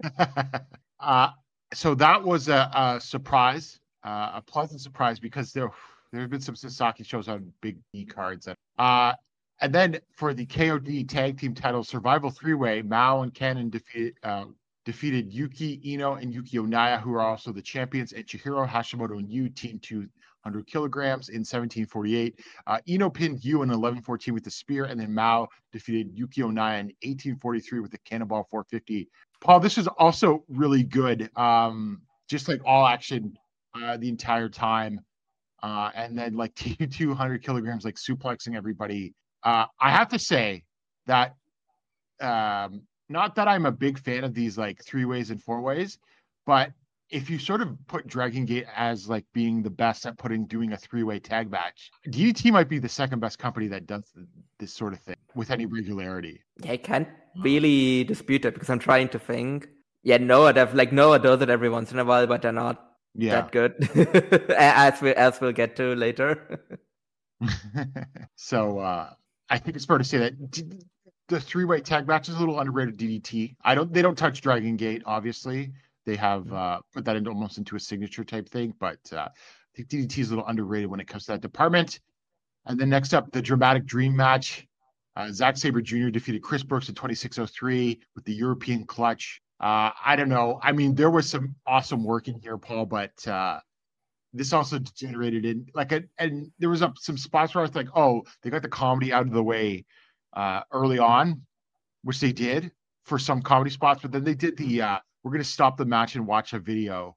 So that was a surprise, a pleasant surprise, because there have been some Sasaki shows on big E cards. And then for the KOD tag team title survival 3-way, Mao and Cannon defeated Yuki Ino and Yuki Onaya, who are also the champions, and Chihiro Hashimoto and Yu, Team 2 100 kilograms in 1748. Ino pinned Yu in 1114 with the spear, and then Mao defeated Yuki Onaya in 1843 with the Cannonball 450. Paul, this is also really good. Just like all action the entire time. And then like 200 kilograms, like suplexing everybody. I have to say that not that I'm a big fan of these like 3-ways and 4-ways, but if you sort of put Dragon Gate as like being the best at doing a 3-way tag match, DDT might be the second best company that does this sort of thing with any regularity. I can't really dispute it because I'm trying to think. Yeah, Noah does it every once in a while, but they're not that good, as we'll get to later. So I think it's fair to say that the 3-way tag match is a little underrated. DDT. They don't touch Dragon Gate, obviously. They have put that almost into a signature type thing, but I think DDT is a little underrated when it comes to that department. And then next up, the Dramatic Dream match. Zack Sabre Jr. defeated Chris Brooks in 26:03 with the European Clutch. I don't know. I mean, there was some awesome work in here, Paul, but this also degenerated in and there was some spots where I was like, oh, they got the comedy out of the way early on, which they did for some comedy spots, but then they did the we're going to stop the match and watch a video.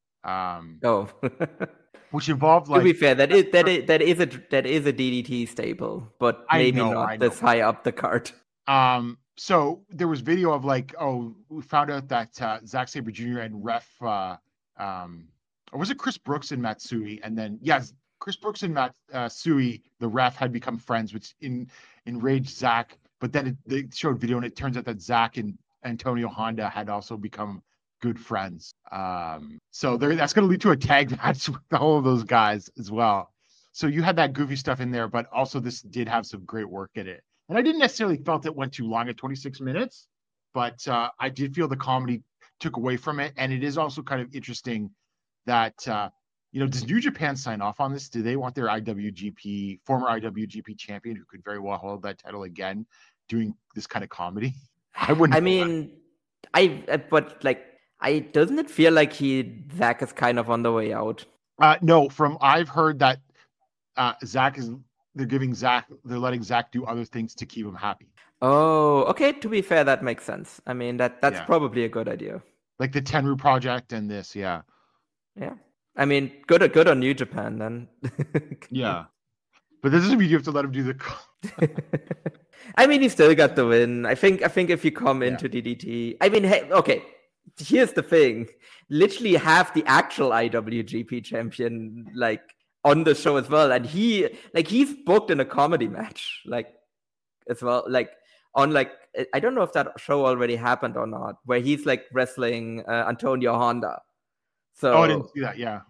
Which involved like. To be fair, that is a DDT staple, but maybe not this high up the card. So there was video of like, we found out that Zack Sabre Jr. and ref, or was it Chris Brooks and Matsui? And then Chris Brooks and Matsui, the ref, had become friends, which enraged Zack. But then they showed video, and it turns out that Zack and Antonio Honda had also become good friends. So that's going to lead to a tag match with all of those guys as well. So you had that goofy stuff in there, but also this did have some great work in it. And I didn't necessarily felt it went too long at 26 minutes, but I did feel the comedy took away from it. And it is also kind of interesting that, does New Japan sign off on this? Do they want their former IWGP champion, who could very well hold that title again, doing this kind of comedy? Doesn't it feel like Zack is kind of on the way out? No, I've heard that they're letting Zack do other things to keep him happy. Oh, okay. To be fair, that makes sense. I mean, that's probably a good idea. Like the Tenru project and this, yeah. Yeah. I mean, good on New Japan then. Yeah. But this doesn't mean you have to let him do the. I mean, he still got the win. I think if you come into DDT, I mean, hey, okay. Here's the thing: literally have the actual IWGP champion on the show as well, and he's booked in a comedy match as well, on I don't know if that show already happened or not, where he's wrestling Antonio Honda. So I didn't see that. Yeah.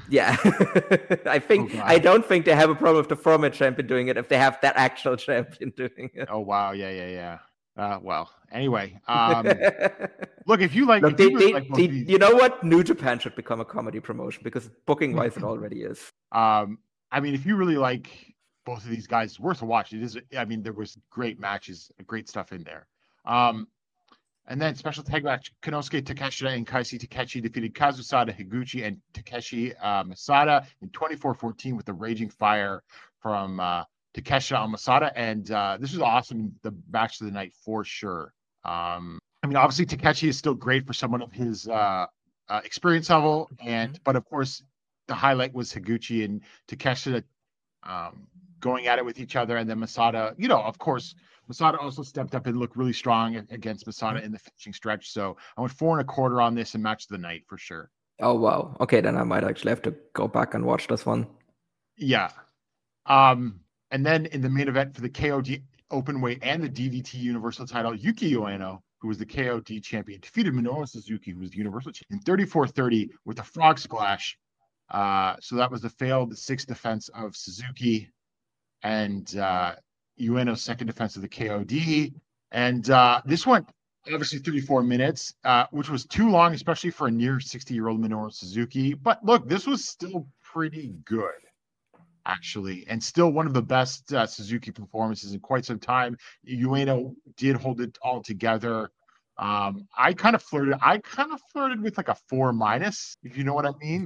I don't think they have a problem with the former champion doing it if they have that actual champion doing it. Oh wow, yeah. Well, anyway, look, if you like, you know what? New Japan should become a comedy promotion because booking-wise, it already is. I mean, if you really like both of these guys, it's worth a watch. It is. I mean, there was great matches, great stuff in there. And then special tag match: Konosuke Takeshita and Kaisi Takeshi defeated Kazusada Higuchi and Takeshi Masada in 24-14 with the Raging Fire from Takeshita on Masada, and this was awesome. The match of the night for sure. I mean, obviously Takeshi is still great for someone of his experience level, but of course the highlight was Higuchi and Takeshita going at it with each other, and then Masada. Of course, Masada also stepped up and looked really strong against Masada in the finishing stretch. So I went 4 1/4 on this and match of the night for sure. Oh wow! Okay, then I might actually have to go back and watch this one. Yeah. And then in the main event for the KOD Openweight and the DDT Universal title, Yuki Ueno, who was the KOD champion, defeated Minoru Suzuki, who was the Universal champion, in 34-30 with a frog splash. So that was the failed 6th defense of Suzuki, and Ueno's 2nd defense of the KOD. And this went obviously 34 minutes, which was too long, especially for a near 60-year-old Minoru Suzuki. But look, this was still pretty good, actually, and still one of the best Suzuki performances in quite some time. Ueno did hold it all together. I kind of flirted with like a 4-, if you know what I mean. Like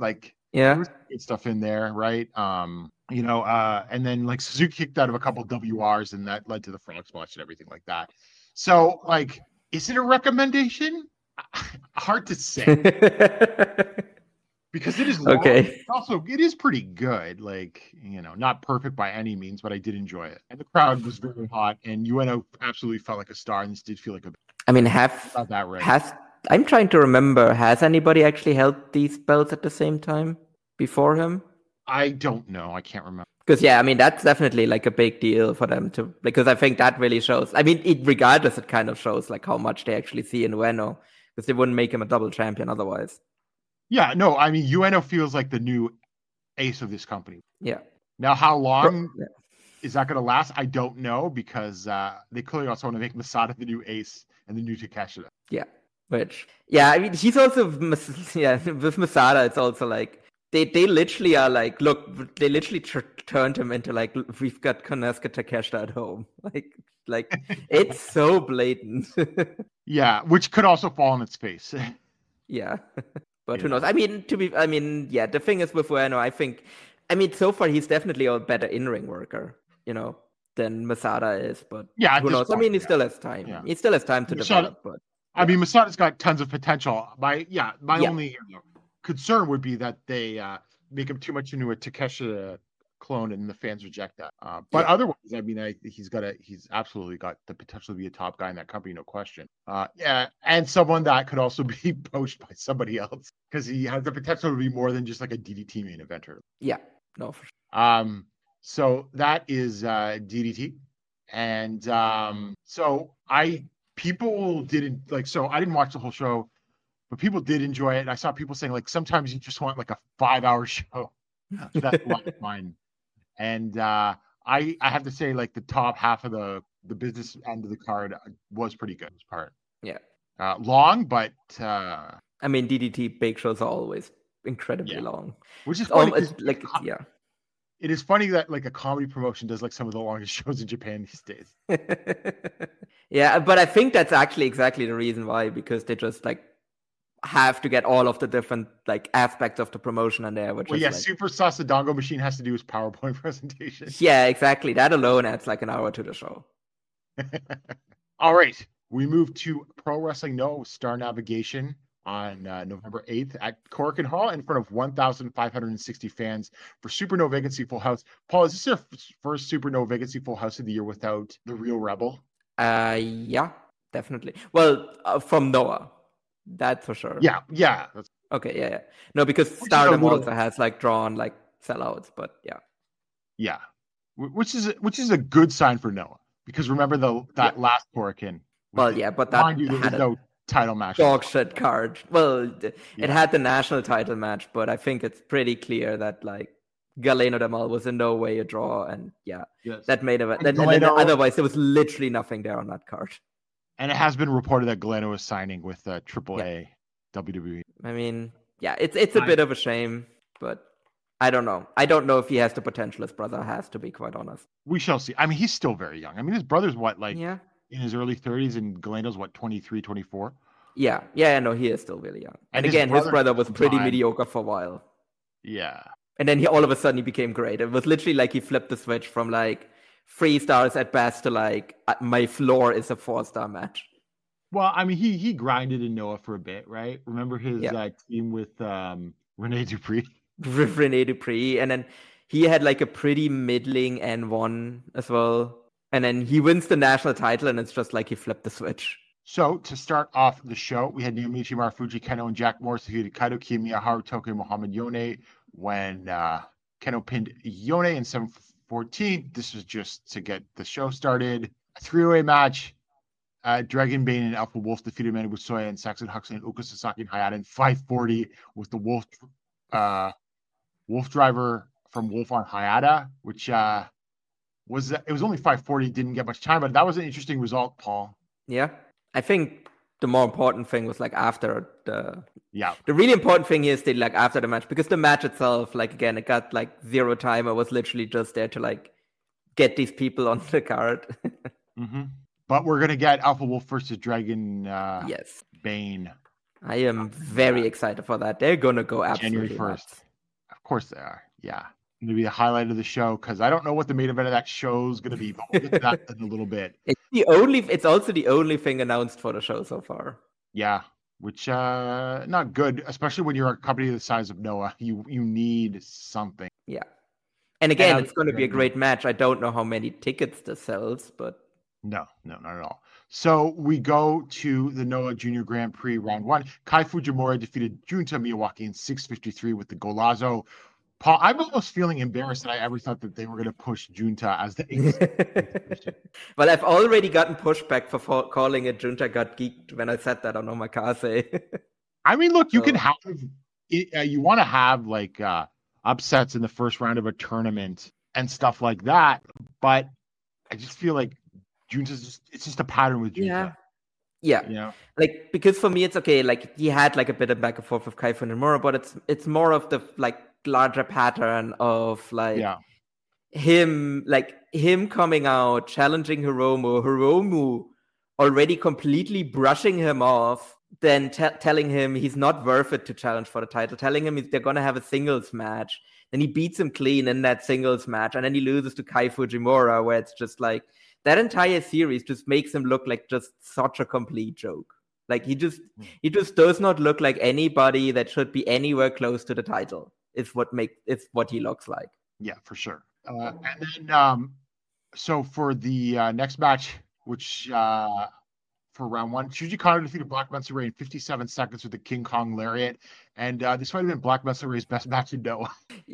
Yeah. Good stuff in there, right? And then like Suzuki kicked out of a couple WRs, and that led to the frog splash and everything like that. So, like, is it a recommendation? Hard to say. Because it is long. Okay. Also, it is pretty good. Like, not perfect by any means, but I did enjoy it. And the crowd was very hot, and UNO absolutely felt like a star, and this did feel like a... I mean, not that right. I'm trying to remember, has anybody actually held these belts at the same time before him? I don't know. I can't remember. Because, yeah, I mean, that's definitely like a big deal for them to, because I think that really shows, I mean, regardless, it kind of shows like how much they actually see in Ueno, because they wouldn't make him a double champion otherwise. Yeah, no, I mean, Ueno feels like the new ace of this company. Yeah. Now, how long is that going to last? I don't know, because they clearly also want to make Masada the new ace and the new Takeshita. Yeah. I mean, he's also, with Masada, it's also like, they literally are like, look, they literally turned him into like, we've got Konosuke Takeshita at home. Like it's so blatant. Yeah, which could also fall on its face. Yeah. But who knows? I mean, the thing is with Ueno, so far he's definitely a better in-ring worker, than Masada is. But who knows? Point, he still has time. Yeah. He still has time to develop. But I mean, Masada's got tons of potential. My only concern would be that they make him too much into a Takeshita clone, and the fans reject that. But otherwise, I mean, he's absolutely got the potential to be a top guy in that company, no question. And someone that could also be poached by somebody else, because he has the potential to be more than just like a DDT main eventer. Yeah, no, for sure. So that is DDT, and people didn't like. So I didn't watch the whole show, but people did enjoy it. And I saw people saying like sometimes you just want like a 5-hour show. That's a lot of fun. And I have to say, like, the top half of the business end of the card was pretty good. This part, long, but I mean, DDT big shows are always incredibly long, which is funny. It is funny that like a comedy promotion does like some of the longest shows in Japan these days. Yeah, but I think that's actually exactly the reason why, because they just like have to get all of the different like aspects of the promotion in there. Super Sasadongo Machine has to do his PowerPoint presentation. Yeah, exactly. That alone adds like an hour to the show. All right, we move to Pro Wrestling No Star Navigation on November 8th at Korakuen Hall in front of 1,560 fans for Super No Vacancy Full House. Paul, is this your first Super No Vacancy Full House of the year without the Real Rebel? Yeah, definitely. Well, from Noah. That's for sure. Yeah. Okay, yeah. No, because Stardom also has like drawn like sellouts, but yeah, which is a good sign for Noah, because remember that last Korakuen. Well, yeah, but that had no title match. Dog shit card. Well, it had the national title match, but I think it's pretty clear that like Galeno Demal was in no way a draw, and that made it. Otherwise, there was literally nothing there on that card. And it has been reported that Galeno is signing with AAA WWE. I mean, it's a bit of a shame, but I don't know. I don't know if he has the potential his brother has, to be quite honest. We shall see. I mean, he's still very young. I mean, his brother's in his early 30s, and Galeno's 23, 24? Yeah, no, he is still really young. And again, his brother was pretty mediocre for a while. Yeah. And then all of a sudden he became great. It was literally like he flipped the switch from like 3 stars at best to like my floor is a 4-star match. Well, I mean, he grinded in Noah for a bit, right? Remember his team with Rene Dupree? With Rene Dupree, and then he had like a pretty middling N1 as well. And then he wins the national title, and it's just like he flipped the switch. So to start off the show, we had Naomichi Marufuji, Keno, and Jack Morris defeated Kaito Kiyomiya, Harutoku, and Muhammad Yone when Keno pinned Yone in 7:14. This was just to get the show started. A 3-way match. Dragon Bane and Alpha Wolf defeated Manu Busoya and Saxon Huxley and Uka Sasaki and Hayata in 5:40 with the Wolf Driver from Wolf on Hayata, which was only 5:40, didn't get much time, but that was an interesting result, Paul. Yeah, I think the more important thing was like after the really important thing is they like after the match, because the match itself, like again, it got like 0 time. I was literally just there to like get these people on the card. Mm-hmm. But we're gonna get Alpha Wolf versus Dragon Bane. I am very excited for that. They're gonna go absolutely January 1st. nuts. course they are. Yeah. Going to be the highlight of the show because I don't know what the main event of that show is going to be, but we'll get to that in a little bit. It's also the only thing announced for the show so far. Yeah, which not good, especially when you're a company the size of Noah. You need something. Yeah. And again, it's going to be a great match. I don't know how many tickets this sells, but no, not at all. So we go to the Noah Junior Grand Prix round 1. Kai Fujimura defeated Junta Miyawaki in 6:53 with the Golazo. Paul, I'm almost feeling embarrassed that I ever thought that they were going to push Junta as the eighth. Well, I've already gotten pushback for calling it Junta got geeked when I said that on Omakase. I mean, look, you can have you want to have like upsets in the first round of a tournament and stuff like that, but I just feel like Junta's it's just a pattern with Junta. Yeah. You know? Like, because for me it's okay, like he had like a bit of back and forth with Kai Fujimura, but it's more of the like larger pattern of like him coming out, challenging Hiromu already completely brushing him off, then telling him he's not worth it to challenge for the title, telling him they're going to have a singles match. Then he beats him clean in that singles match, and then he loses to Kai Fujimura, where it's just like, that entire series just makes him look like just such a complete joke. Like he just does not look like anybody that should be anywhere close to the title. It's what he looks like. Yeah, for sure. And then so for the next match, which for round 1, Shuji Kondo defeated Black Mensa Ray in 57 seconds with the King Kong Lariat, and this might have been Black Mensa Ray's best match in Noah.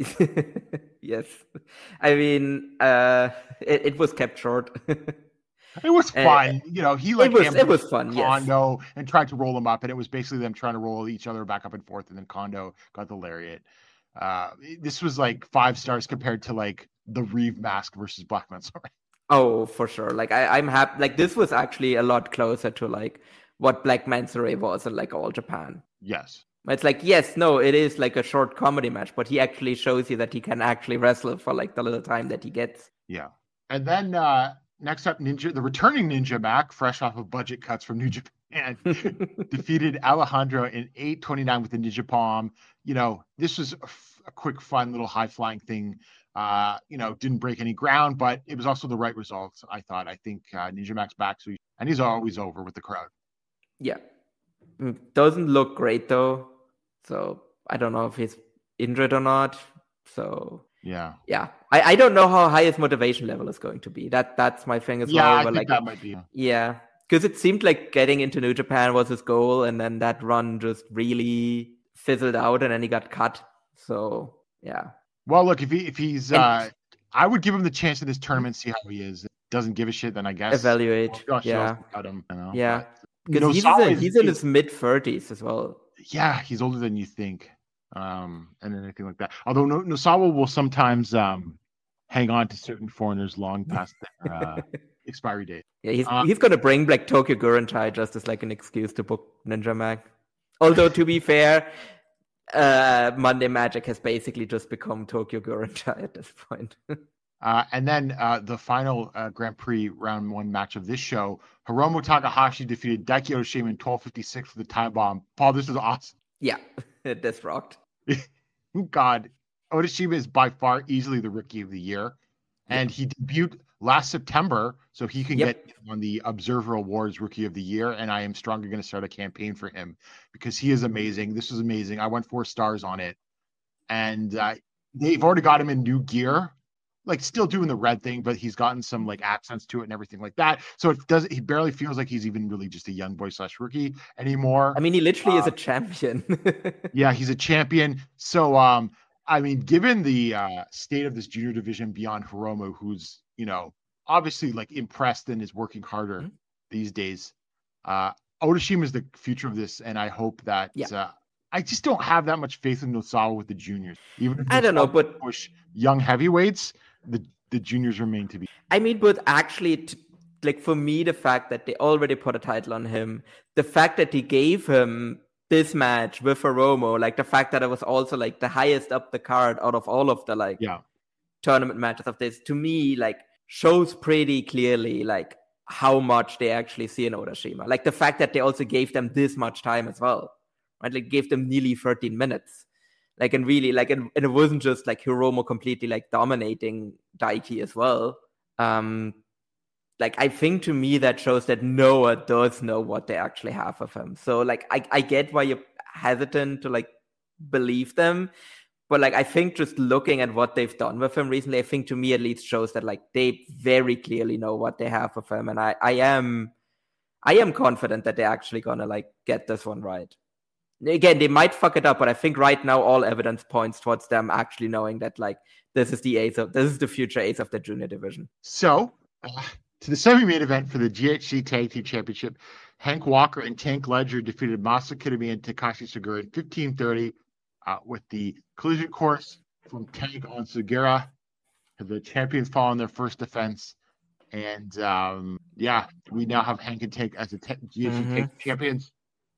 Yes, I mean it was kept short. It was fun, you know. It was fun. Kondo and tried to roll him up, and it was basically them trying to roll each other back up and forth, and then Kondo got the lariat. This was like 5 stars compared to like the Reeve Mask versus Black Mensa Ray. Oh, for sure. Like I'm happy. Like this was actually a lot closer to like what Black Mensa Ray was in like All Japan. Yes. It's like, yes, no, it is like a short comedy match, but he actually shows you that he can actually wrestle for like the little time that he gets. Yeah. And then next up, the returning Ninja Mac, fresh off of budget cuts from New Japan, defeated Alejandro in 8:29 with the Ninja Palm. You know, this was a quick, fun little high-flying thing. You know, didn't break any ground, but it was also the right results, I thought. I think Ninja Mac's back, and he's always over with the crowd. Yeah. Doesn't look great, though. So I don't know if he's injured or not. So yeah. I don't know how high his motivation level is going to be. That's my thing as well. Yeah, I think that might be. Yeah, because it seemed like getting into New Japan was his goal, and then that run just really fizzled out, and then he got cut. So yeah. Well, look, if he's, I would give him the chance in this tournament, see how he is. If he doesn't give a shit, then I guess evaluate. Yeah. Him, you know? Yeah. Because he's in his mid-30s as well. Yeah, he's older than you think, and anything like that. Although Nosawa will sometimes hang on to certain foreigners long past their expiry date. Yeah, he's going to bring like Tokyo Gurentai just as like an excuse to book Ninja Mac. Although to be fair, Monday Magic has basically just become Tokyo Gurentai at this point. And then the final Grand Prix round 1 match of this show, Hiromu Takahashi defeated Daiki Otoshima in 12:56 with the time bomb. Paul, this is awesome. Yeah, this rocked. God, Otoshima is by far easily the Rookie of the Year, and he debuted last September, so he can get on the Observer Awards Rookie of the Year, and I am strongly going to start a campaign for him because he is amazing. This is amazing. I went 4 stars on it, and they've already got him in new gear. Like still doing the red thing, but he's gotten some like accents to it and everything like that. So he barely feels like he's even really just a young boy / rookie anymore. I mean, he literally is a champion. Yeah, he's a champion. So, I mean, given the state of this junior division beyond Hiromu, who's, you know, obviously like impressed and is working harder these days, Otoshima is the future of this. And I hope that, I just don't have that much faith in Nosawa with the juniors. Even if I don't know, but push young heavyweights, the juniors remain to be. I mean, but actually, like for me, the fact that they already put a title on him, the fact that he gave him this match with Hiromu, like the fact that it was also like the highest up the card out of all of the tournament matches of this, to me, like shows pretty clearly like how much they actually see in Otoshima. Like the fact that they also gave them this much time as well, right? Like gave them nearly 13 minutes. Like, and really, like, and it wasn't just like Hiromu completely like dominating Daiki as well. Like, I think to me that shows that Noah does know what they actually have of him. So like, I get why you're hesitant to like believe them, but like, I think just looking at what they've done with him recently, I think to me at least shows that like they very clearly know what they have of him, and I am confident that they're actually gonna like get this one right. Again, they might fuck it up, but I think right now all evidence points towards them actually knowing that like this is the future ace of the junior division. So to the semi-main event for the GHC Tag Team Championship, Hank Walker and Tank Ledger defeated Masa Kitami and Takashi Sugiura in 15:30 with the collision course from Tank on Sugiura. The champions fall on their first defense. And we now have Hank and Tank as the GHC Tag Champions.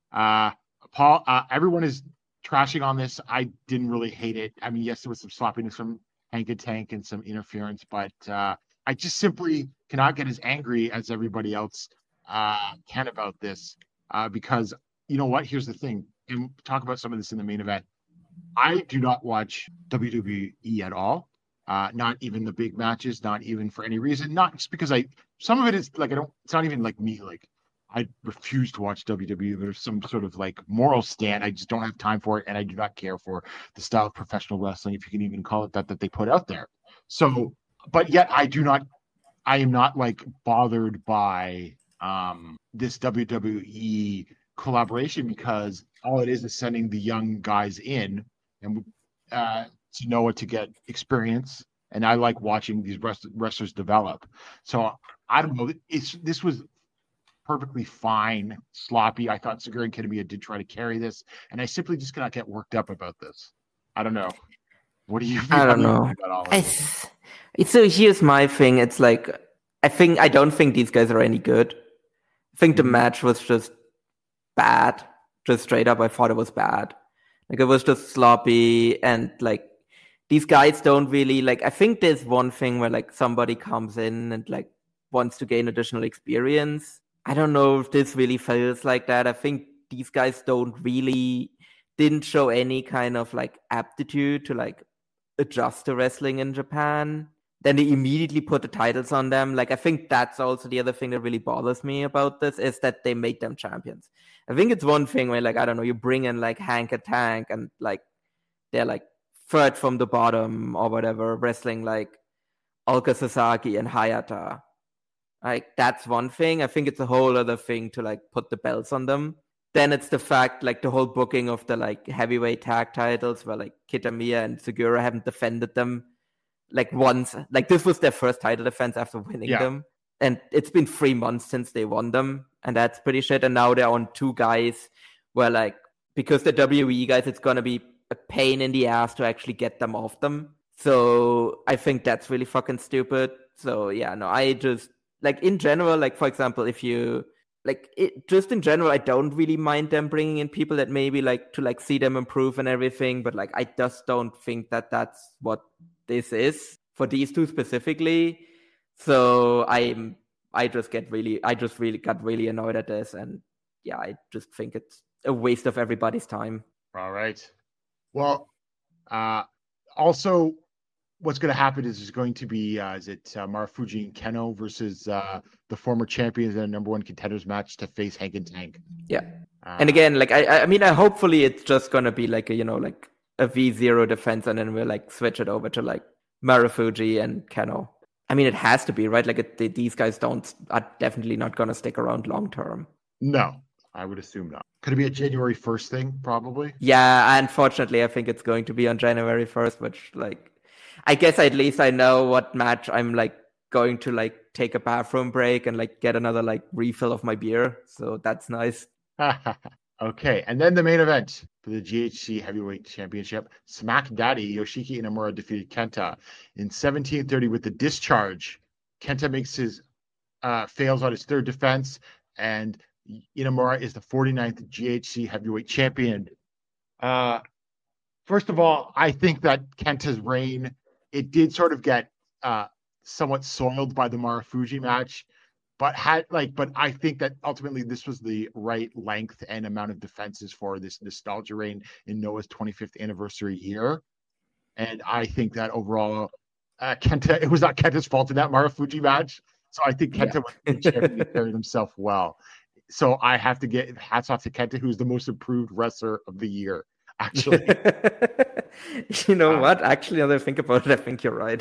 Paul, everyone is trashing on this. I didn't really hate it. I mean, yes, there was some sloppiness from Hank and Tank and some interference, but I just simply cannot get as angry as everybody else can about this because, you know what? Here's the thing. And we'll talk about some of this in the main event. I do not watch WWE at all. Not even the big matches, not even for any reason. Not just because some of it is like, it's not even like me. Like, I refuse to watch WWE. There's some sort of like moral stand. I just don't have time for it. And I do not care for the style of professional wrestling, if you can even call it that they put out there. So, but yet I am not like bothered by this WWE collaboration, because all it is sending the young guys in and to know what to get experience. And I like watching these wrestlers develop. So I don't know. This was perfectly fine, sloppy. I thought Sugiura and Kitamiya did try to carry this, and I simply just cannot get worked up about this. I don't know. What do you think? I don't know. So here's my thing. It's like, I don't think these guys are any good. I think the match was just bad. Just straight up, I thought it was bad. Like, it was just sloppy, and like, these guys don't really like. I think there's one thing where like somebody comes in and like wants to gain additional experience. I don't know if this really feels like that. I think these guys didn't show any kind of like aptitude to like adjust to wrestling in Japan. Then they immediately put the titles on them. Like, I think that's also the other thing that really bothers me about this, is that they made them champions. I think it's one thing where, like, I don't know, you bring in like Hank and Tank and like they're like third from the bottom or whatever, wrestling like Ulka Sasaki and Hayata. Like, that's one thing. I think it's a whole other thing to like put the belts on them. Then it's the fact, like, the whole booking of the like heavyweight tag titles where like Kitamiya and Sugiura haven't defended them like once. Like, this was their first title defense after winning them. And it's been 3 months since they won them. And that's pretty shit. And now they're on 2 guys where, like, because the WWE guys, it's going to be a pain in the ass to actually get them off them. So I think that's really fucking stupid. So yeah, no, I just, like, in general, like, for example, if you, like, just in general, I don't really mind them bringing in people that maybe, like, to, like, see them improve and everything. But, like, I just don't think that that's what this is for these 2 specifically. So I just really got really annoyed at this, and yeah, I just think it's a waste of everybody's time. All right. Well, also, what's going to happen is there's going to be Marufuji and Keno versus the former champions in a number 1 contenders match to face Hank and Tank. Yeah, and again, like I mean, hopefully it's just going to be like a, you know, like a V0 defense, and then we'll like switch it over to like Marufuji and Keno. I mean, it has to be, right? Like, these guys are definitely not going to stick around long term. No, I would assume not. Could it be a January 1st thing? Probably. Yeah, unfortunately, I think it's going to be on January 1st, which, like, I guess at least I know what match I'm, like, going to, like, take a bathroom break and, like, get another, like, refill of my beer. So that's nice. Okay, and then the main event for the GHC Heavyweight Championship. Smack Daddy Yoshiki Inamura defeated Kenta in 17:30 with the discharge. Kenta makes his fails on his 3rd defense, and Inamura is the 49th GHC Heavyweight Champion. First of all, I think that Kenta's reign, it did sort of get somewhat soiled by the Marufuji match. but I think that ultimately this was the right length and amount of defenses for this nostalgia reign in Noah's 25th anniversary year. And I think that overall, Kenta, it was not Kenta's fault in that Marufuji match. So I think Kenta carried himself well. So I have to get hats off to Kenta, who's the most improved wrestler of the year, actually. You know what? Actually, now that I think about it, I think you're right.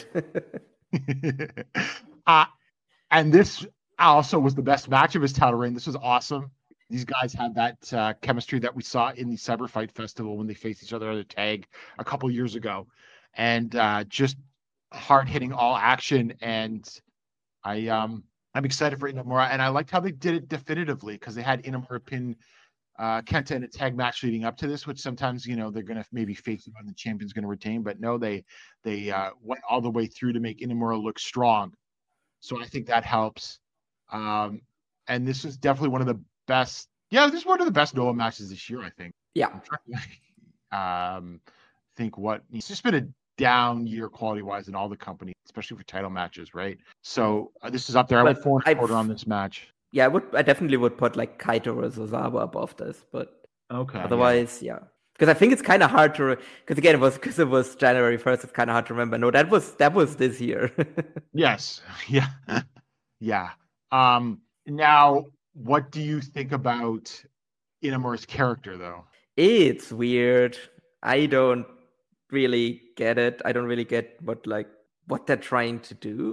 And this also was the best match of his title reign. This was awesome. These guys had that chemistry that we saw in the Cyber Fight Festival when they faced each other at a tag a couple years ago. And just hard-hitting all action. And I'm excited for Inamura. And I liked how they did it definitively, because they had Inamura pin Kenta in a tag match leading up to this, which sometimes, they're going to maybe face it when the champion's going to retain. But no, they went all the way through to make Inamura look strong. So I think that helps. And this is definitely one of the best. Yeah, this is one of the best Noah matches this year, I think. Yeah. It's just been a down year quality-wise in all the companies, especially for title matches, right? So this is up there. I went 4.25 on this match. Yeah, I definitely would put like Kaito versus Ozawa above this, but otherwise, yeah. Because I think it's kind of hard to, because again, it was January 1st. It's kind of hard to remember. No, that was this year. Yes. Yeah. Yeah. Now, what do you think about Inamura's character, though? It's weird. I don't really get it. I don't really get what they're trying to do.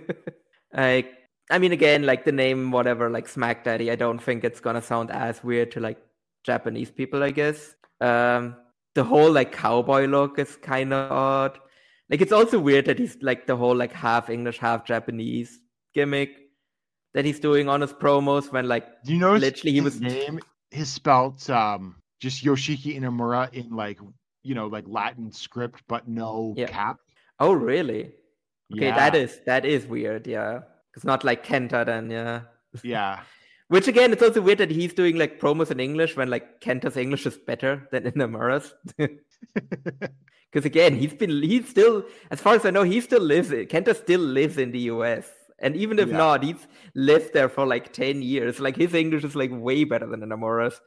I mean, again, like the name, whatever, like Smack Daddy, I don't think it's gonna sound as weird to like Japanese people, I guess. The whole like cowboy look is kind of odd. Like it's also weird that he's like the whole like half English, half Japanese gimmick that he's doing on his promos when like do you notice literally he was name is spelled just Yoshiki Inamura in like like Latin script but no cap. Oh really? Okay, yeah. That is weird, yeah. It's not like Kenta then, yeah. Yeah. Which again, it's also weird that he's doing like promos in English when like Kenta's English is better than Inamura's. Because again, he's still, as far as I know, Kenta still lives in the US. And even if not, he's lived there for like 10 years. Like his English is like way better than Inamura's.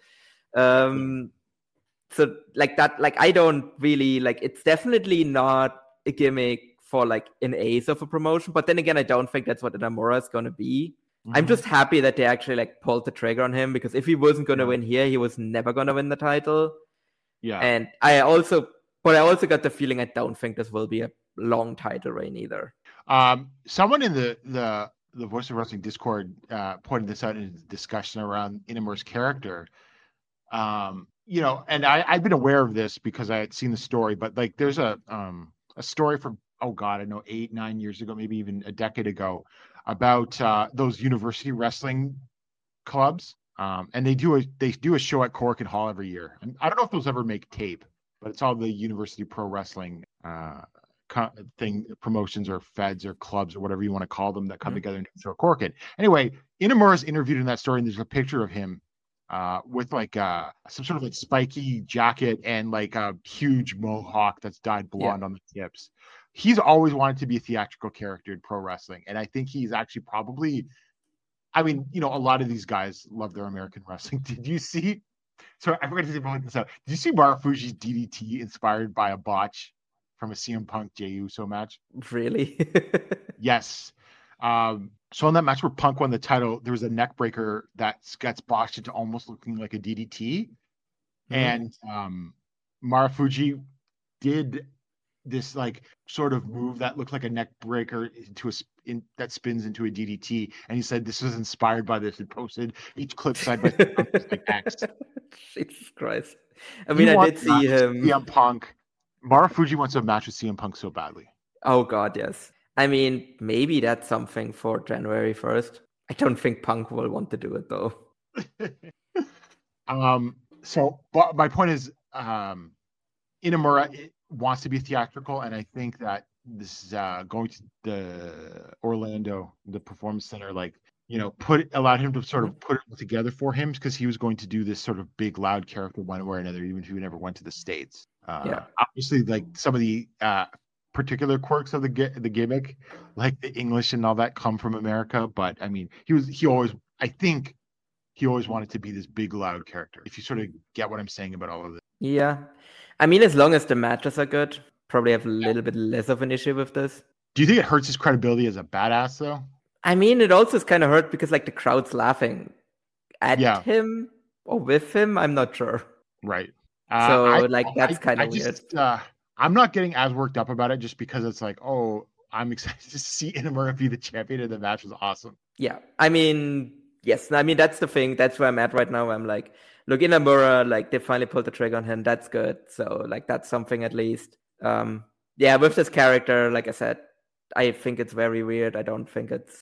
So like that, like I don't really like, it's definitely not a gimmick for like an ace of a promotion. But then again, I don't think that's what Inamura is going to be. Mm-hmm. I'm just happy that they actually like pulled the trigger on him, because if he wasn't going to win here, he was never going to win the title. Yeah. And I also got the feeling I don't think this will be a long title reign either. Someone in the Voice of Wrestling Discord pointed this out in a discussion around Inamura's character. And I've been aware of this because I had seen the story, but like there's a story from 8-9 years ago, maybe even a decade ago, about those university wrestling clubs. And they do a show at Korakuen Hall every year. And I don't know if those ever make tape, but it's all the university pro wrestling promotions or feds or clubs or whatever you want to call them that come together and do a show at Korakuen. Anyway, Inamura's interviewed in that story, and there's a picture of him with like some sort of like spiky jacket and like a huge mohawk that's dyed blonde on the tips. He's always wanted to be a theatrical character in pro wrestling, and I think he's actually probably, a lot of these guys love their American wrestling. Did you see? So I forgot to point this out. Did you see Marufuji's DDT inspired by a botch from a CM Punk Jey Uso match? Really? Yes. So in that match where Punk won the title, there was a neck breaker that gets botched into almost looking like a DDT. Mm-hmm. And Marufuji did this like sort of move that looked like a neck breaker that spins into a DDT. And he said this was inspired by this and posted each clip side by side like X. Jesus Christ. I mean, I did see him. CM Punk. Marufuji wants a match with CM Punk so badly. Oh God, yes. I mean, maybe that's something for January 1st. I don't think Punk will want to do it though. But my point is, Inamura wants to be theatrical, and I think that this is going to the Orlando, the Performance Center, allowed him to sort of put it together for him, because he was going to do this sort of big, loud character one way or another, even if he never went to the States. Obviously, like some of the particular quirks of the gimmick, like the English and all that, come from America. But I mean, he always wanted to be this big, loud character. If you sort of get what I'm saying about all of this. Yeah. I mean, as long as the matches are good, probably have a little bit less of an issue with this. Do you think it hurts his credibility as a badass, though? I mean, it also is kind of hurt because, like, the crowd's laughing at him or with him. I'm not sure. Right. That's kind of weird. I'm not getting as worked up about it just because it's like, oh, I'm excited to see Inamura be the champion, and the match was awesome. Yeah. I mean, yes. I mean, that's the thing. That's where I'm at right now. I'm like, look, Inamura, like, they finally pulled the trigger on him. That's good. So, like, that's something at least. With this character, like I said, I think it's very weird. I don't think it's,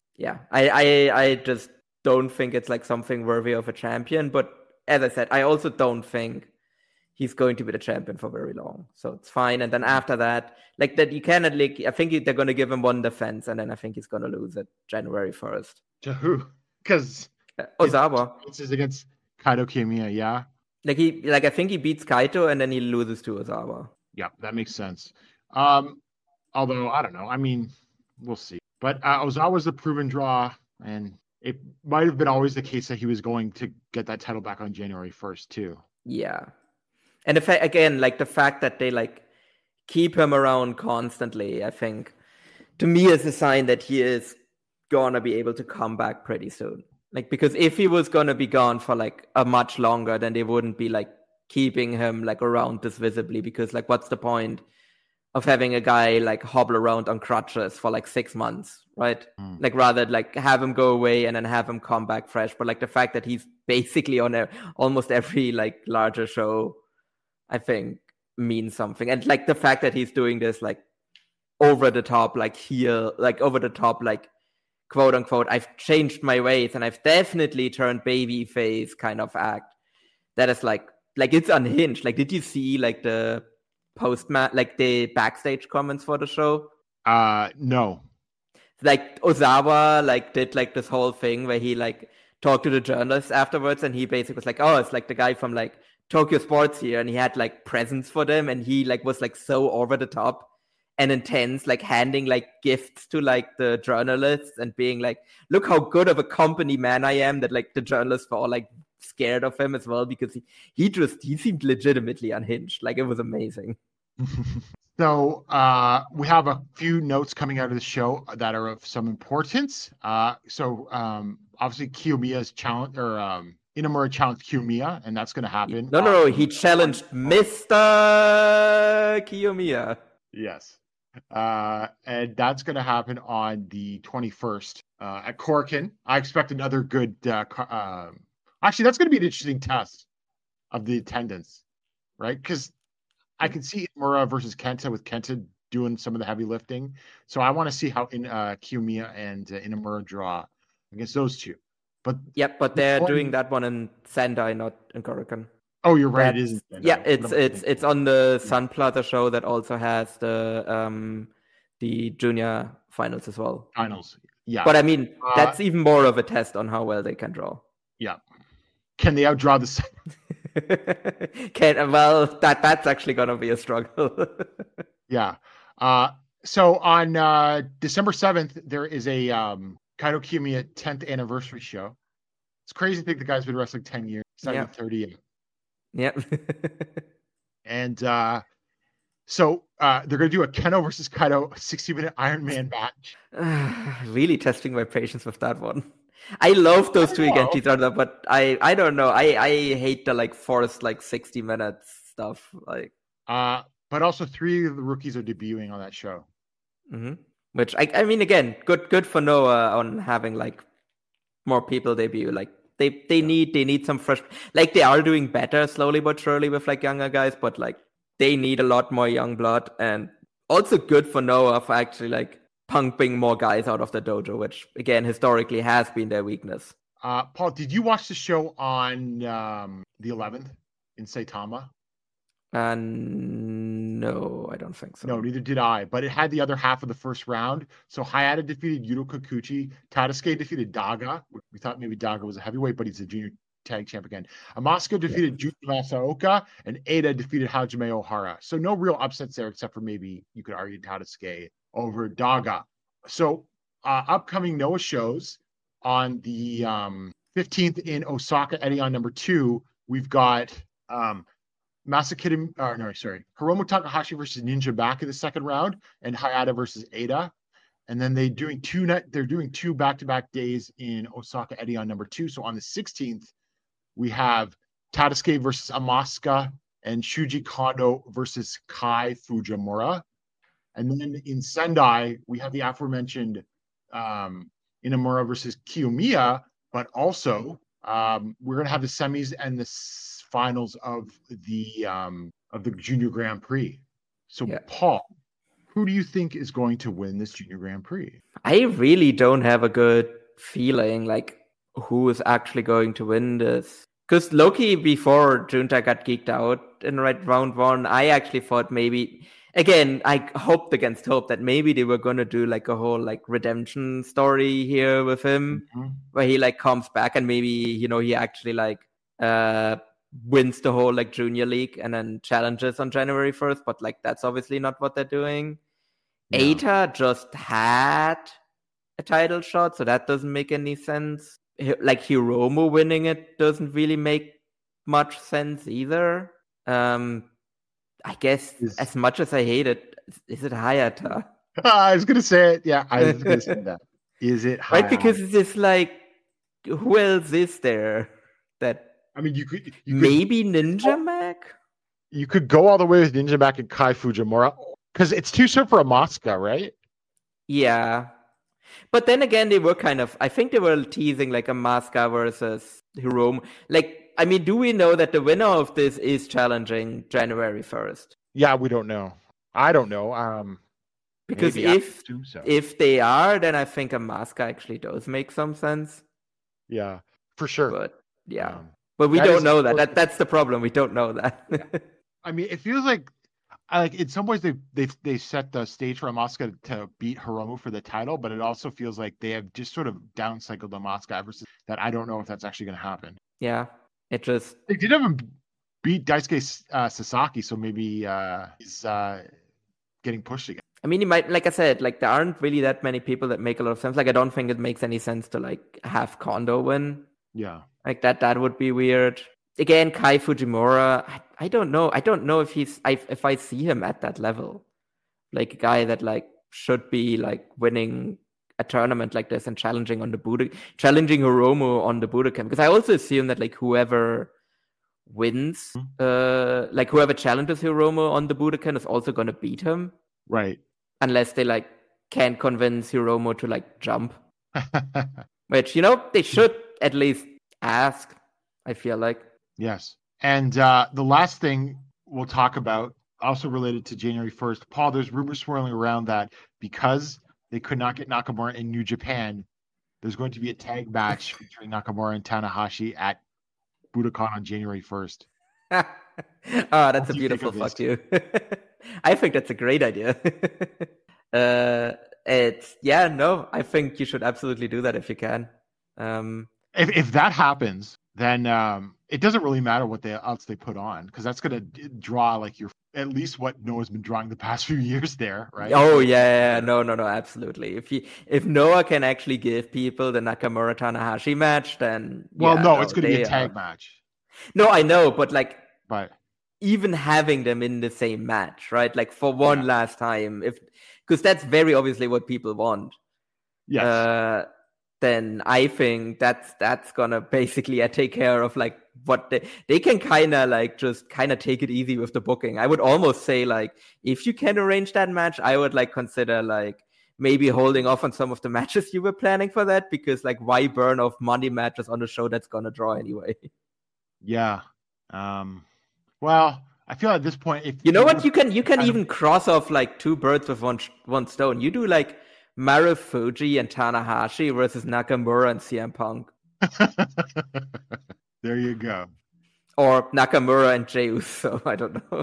I just don't think it's like something worthy of a champion. But as I said, I also don't think he's going to be the champion for very long. So it's fine. And then after that, like that, you cannot, like, I think they're going to give him one defense, and then I think he's going to lose it January 1st. To who? Because Ozawa. This is against Kaito Kiyomiya, yeah? I think he beats Kaito, and then he loses to Ozawa. Yeah, that makes sense. Although, I don't know. I mean, we'll see. But Ozawa's the proven draw, and it might have been always the case that he was going to get that title back on January 1st, too. Yeah. And again, like, the fact that they, like, keep him around constantly, I think, to me, is a sign that he is gonna be able to come back pretty soon. Like, because if he was gonna be gone for, like, a much longer, then they wouldn't be, like, keeping him, like, around this visibly, because, like, what's the point of having a guy, like, hobble around on crutches for, like, 6 months, right? Like, rather, like, have him go away and then have him come back fresh. But, like, the fact that he's basically on almost every, like, larger show, I think, means something. And, like, the fact that he's doing this, like, over the top, like, heel, like, over the top, like, quote unquote, I've changed my ways and I've definitely turned baby face kind of act. That is like it's unhinged. Like, did you see, like, the like, the backstage comments for the show? No. Like, Ozawa, like, did, like, this whole thing where he, like, talked to the journalists afterwards, and he basically was like, oh, it's like the guy from, like, Tokyo Sports here, and he had, like, presents for them, and he, like, was, like, so over the top and intense, like, handing, like, gifts to, like, the journalists and being like, look how good of a company man I am, that, like, the journalists were all, like, scared of him as well, because he seemed legitimately unhinged. Like, it was amazing. So we have a few notes coming out of the show that are of some importance. So obviously Kiyomiya's challenge, or Inamura challenged Kiyomiya, and that's going to happen. No, he challenged Mr. Kiyomiya. Yes. And that's going to happen on the 21st at Korakuen. I expect another good actually, that's going to be an interesting test of the attendance, right? Because I can see Inamura versus Kenta, with Kenta doing some of the heavy lifting. So I want to see how Kiyomiya and Inamura draw against those two. But they're doing that one in Sendai, not in Korakuen. Oh, you're right. It is. Yeah, it's on the Sun Plaza show that also has the junior finals as well. Finals, yeah. But I mean, that's even more of a test on how well they can draw. Yeah. Can they outdraw the? That's actually gonna be a struggle. Yeah. So on December 7th, there is a Kaito Kiyomiya 10th anniversary show. It's crazy to think the guy's been wrestling 10 years. He's not even 38. Yep. And so they're going to do a Keno versus Kaito 60-minute Iron Man match. Really testing my patience with that one. I love those two against each other, but I don't know. I hate the, like, forced, like, 60 minutes stuff. Like, but also 3 of the rookies are debuting on that show. Mm-hmm. Which I mean, again, good for Noah on having, like, more people debut. Like, they need some fresh, like, they are doing better slowly but surely with, like, younger guys, but, like, they need a lot more young blood. And also good for Noah for actually, like, pumping more guys out of the dojo, which, again, historically has been their weakness. Paul, did you watch the show on the 11th in Saitama? No, I don't think so. No, neither did I. But it had the other half of the first round. So Hayata defeated Yuto Kikuchi. Tadasuke defeated Daga. We thought maybe Daga was a heavyweight, but he's a junior tag champ again. Asuka defeated Junji Masaoka, and Eita defeated Hajime Ohara. So no real upsets there, except for maybe you could argue Tadasuke over Daga. So upcoming Noah shows on the 15th in Osaka, Edion number 2, we've got Hiromu Takahashi versus Ninja back in the second round, and Hayata versus Eita. And then they're doing two back-to-back days in Osaka Edion number 2. So on the 16th, we have Tadasuke versus Asuka and Shuji Kondo versus Kai Fujimura. And then in Sendai, we have the aforementioned Inamura versus Kiyomiya, but also we're going to have the semis and the finals of the Junior Grand Prix. So Paul, who do you think is going to win this Junior Grand Prix? I really don't have a good feeling like who is actually going to win this. Because Loki, before Junta got geeked out in round 1, I actually thought maybe, again, I hoped against hope that maybe they were going to do like a whole like redemption story here with him, where he like comes back and maybe, you know, he actually like wins the whole like junior league and then challenges on January 1st. But like, that's obviously not what they're doing. No. Eita just had a title shot, so that doesn't make any sense. Like Hiromu winning it doesn't really make much sense either. I guess as much as I hate it, is it Hayata? I was gonna say it. Yeah, I was gonna say that. Is it Hayata? Right? Because it's just like, who else is there? That I mean, you could maybe Ninja Mac. You could go all the way with Ninja Mac and Kai Fujimura. Because it's too soon for Asuka, right? Yeah. But then again, I think they were teasing like Asuka versus Hiromu. Like, I mean, do we know that the winner of this is challenging January 1st? Yeah, we don't know. I don't know. Because if they are, then I think Asuka actually does make some sense. Yeah, for sure. But yeah. But we don't know that. That's the problem. We don't know that. Yeah. I mean, it feels like in some ways they set the stage for Asuka to beat Hiromu for the title, but it also feels like they have just sort of downcycled Asuka ever since that. I don't know if that's actually going to happen. Yeah, they did have him beat Daisuke Sasaki, so maybe he's getting pushed again. I mean, he might, like I said, like there aren't really that many people that make a lot of sense. Like I don't think it makes any sense to like have Kondo win. Yeah, like that would be weird. Again, Kai Fujimura, I don't know. I don't know if I see him at that level. Like a guy that like should be like winning a tournament like this and challenging Hiromu on the Budokan. Because I also assume that like whoever wins, like whoever challenges Hiromu on the Budokan is also going to beat him. Right. Unless they like can't convince Hiromu to like jump. Which, you know, they should at least ask, I feel like. Yes. And the last thing we'll talk about, also related to January 1st, Paul, there's rumors swirling around that because they could not get Nakamura in New Japan, there's going to be a tag match featuring Nakamura and Tanahashi at Budokan on January 1st. Oh, that's a beautiful fuck you. I think that's a great idea. I think you should absolutely do that if you can. If that happens, then it doesn't really matter what else they put on, because that's going to draw like at least what Noah's been drawing the past few years there, right? Oh yeah, no, absolutely. If Noah can actually give people the Nakamura Tanahashi match, then it's going to be a tag match. No, I know, but even having them in the same match, right? Like for one last time, because that's very obviously what people want. Yes. Then I think that's gonna basically take care of like what they can kind of like just kind of take it easy with the booking. I would almost say like if you can arrange that match, I would like consider like maybe holding off on some of the matches you were planning for that, because like why burn off money matches on a show that's gonna draw anyway? Yeah. Well, I feel at this point, if you know what, you can even cross off like two birds with one stone. You do like Marufuji and Tanahashi versus Nakamura and CM Punk. There you go. Or Nakamura and Jey Uso. I don't know.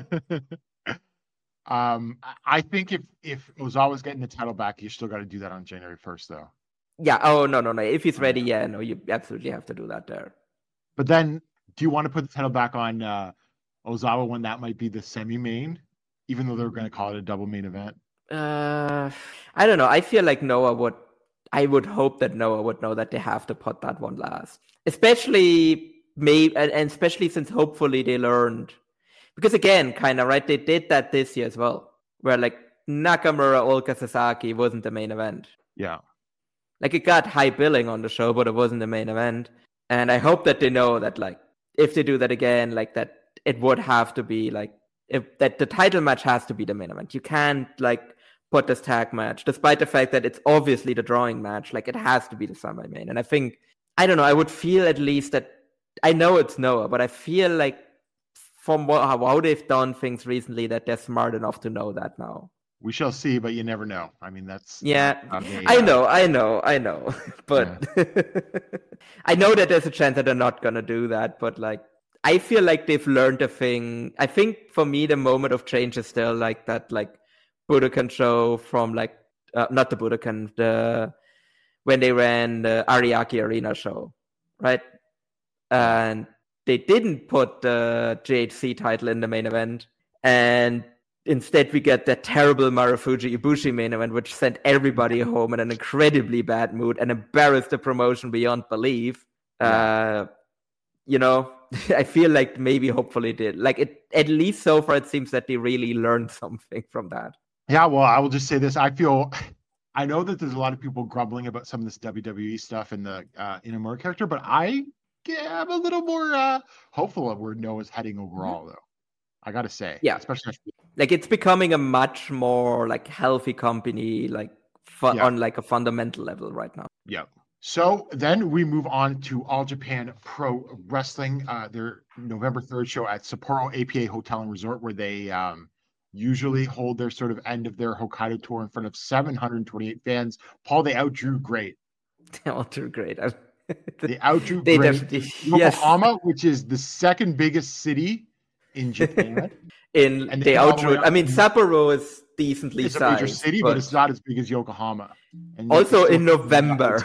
I think if Ozawa's getting the title back, you still got to do that on January 1st, though. Yeah. Oh no. If he's ready, you absolutely have to do that there. But then, do you want to put the title back on Ozawa when that might be the semi-main, even though they're going to call it a double main event? I don't know. I feel like I would hope that Noah would know that they have to put that one last, especially especially since hopefully they learned, because again, kind of right, they did that this year as well, where like Nakamura, Ulka, Sasaki wasn't the main event. Yeah, like it got high billing on the show, but it wasn't the main event. And I hope that they know that like if they do that again, like that it would have to be like that the title match has to be the main event. You can't like put this tag match, despite the fact that it's obviously the drawing match, like it has to be the semi-main. And I think, I don't know, I would feel at least that, I know it's Noah, but I feel like from how they've done things recently that they're smart enough to know that now. We shall see, but you never know. I mean, that's... Yeah, I know. But yeah. I know that there's a chance that they're not going to do that, but like, I feel like they've learned a thing. I think for me, the moment of change is still like that, like, Budokan show from like not the Budokan, when they ran the Ariake Arena show, right? And they didn't put the JHC title in the main event, and instead we get that terrible Marufuji Ibushi main event, which sent everybody home in an incredibly bad mood and embarrassed the promotion beyond belief. You know, I feel like maybe hopefully did like it, at least so far it seems that they really learned something from that. Yeah, well, I will just say this. I know that there's a lot of people grumbling about some of this WWE stuff in the Inamura character, but I am a little more hopeful of where Noah's heading overall, though. I got to say. Yeah. Especially like it's becoming a much more like healthy company, like on like a fundamental level right now. Yeah. So then we move on to All Japan Pro Wrestling, their November 3rd show at Sapporo APA Hotel and Resort, where they usually hold their sort of end of their Hokkaido tour in front of 728 fans. Paul, they outdrew great. They outdrew great. They outdrew great. Yokohama, which is the second biggest city in Japan. They outdrew. I mean, Sapporo is decently sized. It's a major city, but it's not as big as Yokohama. And also in November.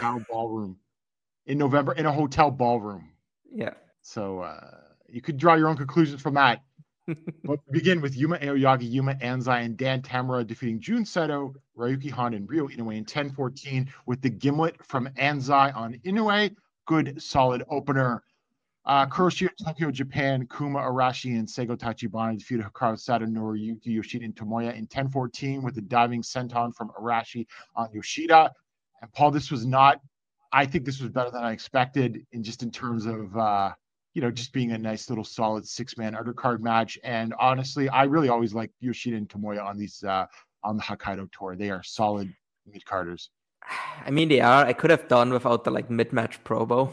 In November, in a hotel ballroom. Yeah. So you could draw your own conclusions from that. But begin with Yuma Aoyagi, Yuma Anzai, and Dan Tamura defeating Jun Seto, Ryuki Honda, and Ryo Inoue in 10-14 with the gimlet from Anzai on Inoue. Good, solid opener. Kuroshio Tokyo Japan, Kuma Arashi, and Seigo Tachibana defeated Hikaru Sato, Noriyuki Yoshida, and Tomoya in 10-14 with the diving senton from Arashi on Yoshida. And Paul, I think this was better than I expected in terms of just being a nice little solid 6-man undercard match. And honestly, I really always like Yoshida and Tomoya on these on the Hokkaido tour. They are solid mid-carders. I mean, they are. I could have done without the like mid-match promo.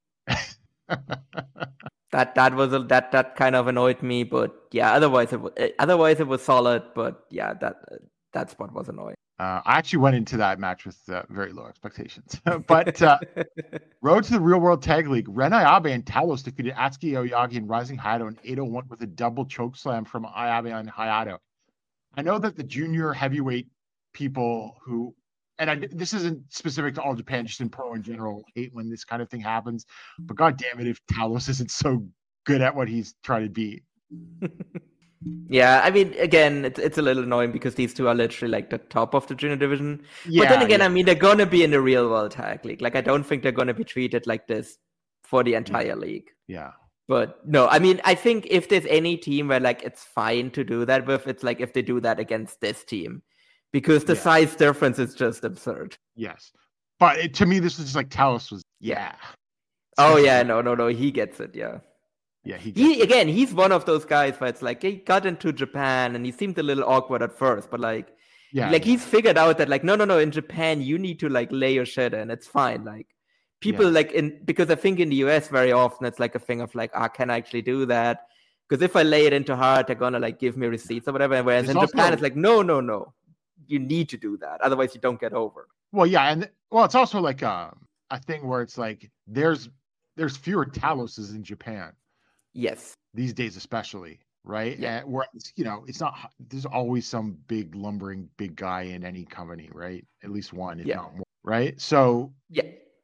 that kind of annoyed me, but yeah, otherwise it was solid, but yeah, that spot was annoying. I actually went into that match with very low expectations. But Road to the Real World Tag League, Ren Ayabe and Talos defeated Atsuki Aoyagi and Rising Hayato in 801 with a double choke slam from Ayabe on Hayato. I know that the junior heavyweight people who, and this isn't specific to All Japan, just in pro in general, hate when this kind of thing happens. But God damn it, if Talos isn't so good at what he's trying to be. Yeah, I mean, again, it's a little annoying because these two are literally like the top of the junior division. Yeah, but then again, I mean, they're going to be in the Real World Tag League. Like, I don't think they're going to be treated like this for the entire league. Yeah. But no, I mean, I think if there's any team where like it's fine to do that with, it's like if they do that against this team. Because the size difference is just absurd. Yes. But to me, this was just like Talos was, yeah. Oh, yeah, no, he gets it, yeah. Yeah, he's one of those guys where it's like he got into Japan and he seemed a little awkward at first, but like, he's figured out that like, no, in Japan you need to like lay your shit in. It's fine. Like people because I think in the US very often it's like a thing of like, can I actually do that? Because if I lay it into hard, they're gonna like give me receipts or whatever. Whereas in Japan it's like, no, you need to do that, otherwise you don't get over. Well, yeah, and it's also like a thing where it's like there's fewer Taloses in Japan. Yes. These days, especially, right? Yeah. And where it's not. There's always some big lumbering big guy in any company, right? At least one, if not more, right? So yeah,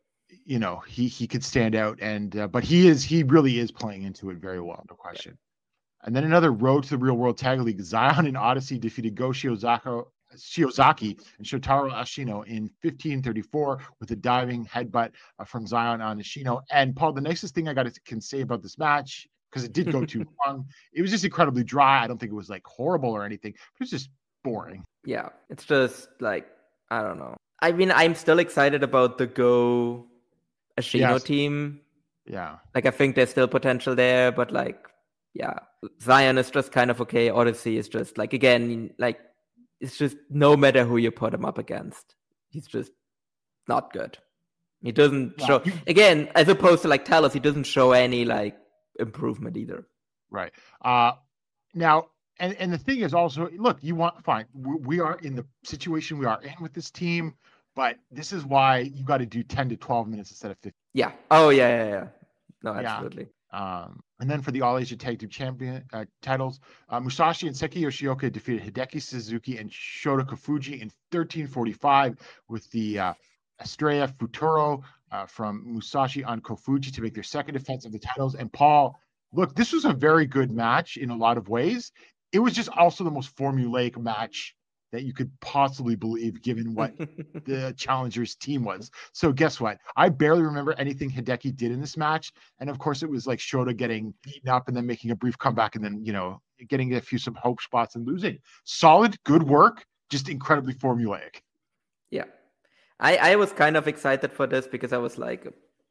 he could stand out, and but he really is playing into it very well, no question. And then another Road to the Real World Tag League, Zion and Odyssey defeated Go Shiozaki and Shotaro Ashino in 15:34 with a diving headbutt from Zion on Ashino. And Paul, the nicest thing can say about this match, because it did go too long, it was just incredibly dry. I don't think it was like horrible or anything. It was just boring. Yeah, it's just like, I don't know. I mean, I'm still excited about the Go Ashino team. Yeah. Like, I think there's still potential there, but like, yeah, Zion is just kind of okay. Odyssey is just like, again, like, it's just no matter who you put him up against, he's just not good. He doesn't show, again, as opposed to like Talos, he doesn't show any like improvement either. Right. Now, and the thing is also, look, we are in the situation we are in with this team, but this is why you got to do 10 to 12 minutes instead of 15. Yeah. Oh, yeah. No, absolutely. And then for the All Asia Tag Team Champion titles, Musashi and Seki Yoshioka defeated Hideki Suzuki and Shota Kofuji in 13:45 with the Estrella Futuro from Musashi on Kofuji to make their second defense of the titles. And Paul, look, this was a very good match in a lot of ways. It was just also the most formulaic match that you could possibly believe, given what the challengers team was. So guess what? I barely remember anything Hideki did in this match. And of course it was like Shota getting beaten up and then making a brief comeback and then, getting some hope spots and losing. Solid, good work, just incredibly formulaic. Yeah. I was kind of excited for this because I was like,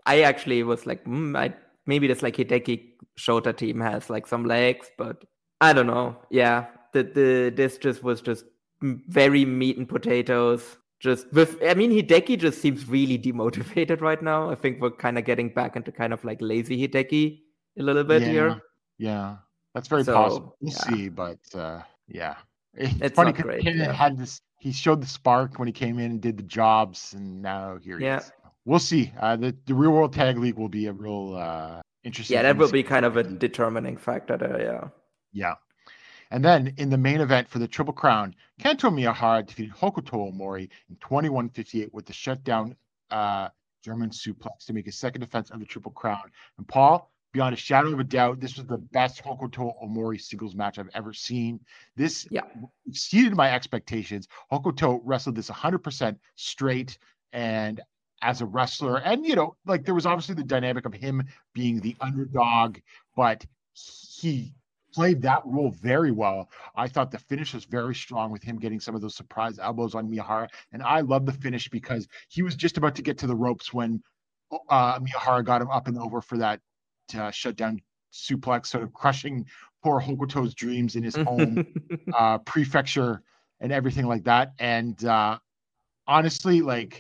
maybe this like Hideki Shota team has like some legs, but I don't know. Yeah. This just was just very meat and potatoes. Hideki just seems really demotivated right now. I think we're kind of getting back into kind of like lazy Hideki a little bit here. Yeah, that's very possible. We'll see, but it's funny because he showed the spark when he came in and did the jobs, and now here he is. We'll see. The Real World Tag League will be a real interesting. Yeah, that will be kind of a determining factor there. Yeah. And then in the main event for the Triple Crown, Kento Miyahara defeated Hokuto Omori in 21:58 with the shutdown German suplex to make his second defense of the Triple Crown. And Paul, beyond a shadow of a doubt, this was the best Hokuto Omori singles match I've ever seen. This exceeded my expectations. Hokuto wrestled this 100% straight and as a wrestler. And, there was obviously the dynamic of him being the underdog, but he played that role very well. I thought the finish was very strong with him getting some of those surprise elbows on Miyahara. And I love the finish because he was just about to get to the ropes when Miyahara got him up and over for that shutdown suplex, sort of crushing poor Hokuto's dreams in his home prefecture and everything like that. And honestly, like,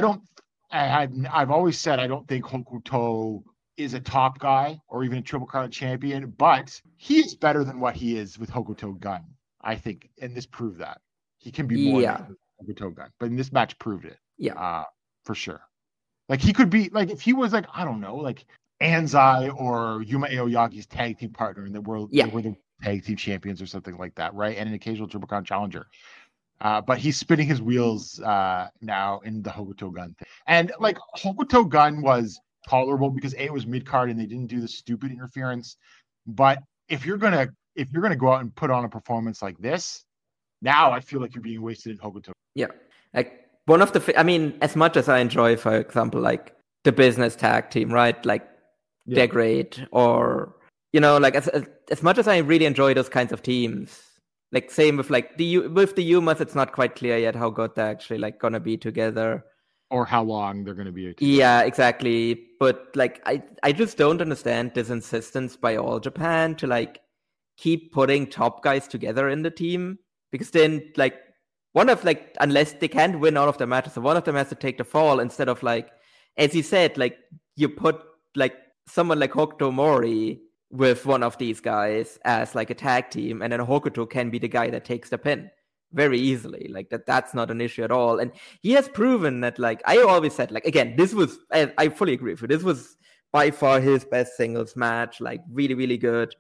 I've always said I don't think Hokuto is a top guy or even a Triple Crown champion, but he is better than what he is with Hokuto Gun, I think, and this proved that. He can be more than Hokuto Gun, but in this match proved it. Yeah. For sure. Like, he could be, like, if he was, like, I don't know, like Anzai or Yuma Aoyagi's tag team partner in the world, they were the tag team champions or something like that, right? And an occasional Triple Crown challenger. But he's spinning his wheels now in the Hokuto Gun thing. And, like, Hokuto Gun was tolerable because it was mid-card and they didn't do the stupid interference. But if you're gonna go out and put on a performance like this, now I feel like you're being wasted in Hokuto. Yeah, like one of the as much as I enjoy, for example, like the business tag team, right? Like they're great, or like as much as I really enjoy those kinds of teams. Like same with like the Yumas, it's not quite clear yet how good they're actually like gonna be together. Or how long they're going to be. Yeah, exactly. But like, I just don't understand this insistence by All Japan to like keep putting top guys together in the team, because then like unless they can't win all of the matches, so one of them has to take the fall instead of like, as you said, like you put like someone like Hokuto Omori with one of these guys as like a tag team, and then Hokuto can be the guy that takes the pin very easily. Like that's not an issue at all. And he has proven that, like I always said, like again, this was, I fully agree with you, this was by far his best singles match, like really, really good.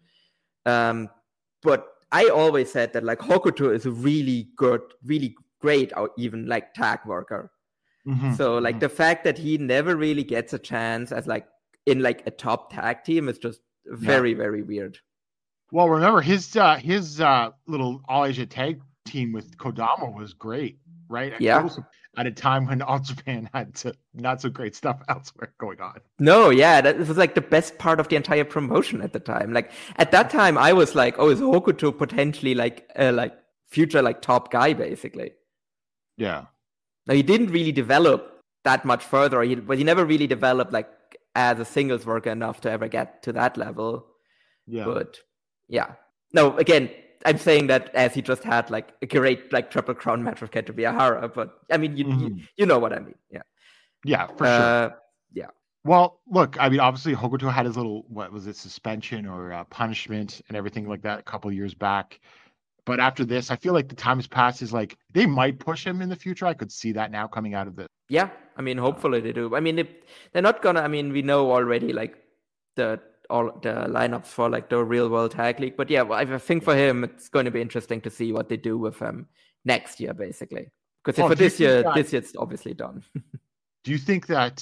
But I always said that like Hokuto is a really good, really great, or even like tag worker. Mm-hmm. So like the fact that he never really gets a chance as like in like a top tag team is just very, very weird. Well, remember his little All Asia tag team with Kodama was great, right? At a time when All Japan had not so great stuff elsewhere going on. No, yeah, that was like the best part of the entire promotion at the time. Like at that time, I was like, oh, is Hokuto potentially like future like top guy basically? Yeah. Now he didn't really develop that much further, but he never really developed like as a singles worker enough to ever get to that level. Yeah. But yeah, no, again, I'm saying that as he just had like a great like Triple Crown match with Kento Miyahara, but I mean, you know what I mean. Yeah. Yeah, for sure. Yeah. Well, look, I mean, obviously Hokuto had his little, what was it, suspension or punishment and everything like that a couple of years back. But after this, I feel like the time has passed. Is like they might push him in the future. I could see that now coming out of this. Yeah, I mean, hopefully they do. I mean, they're not gonna. I mean, we know already like the lineups for like the Real World Tag League. But yeah, I think for him, it's going to be interesting to see what they do with him next year, basically. Because for this year, it's obviously done. Do you think that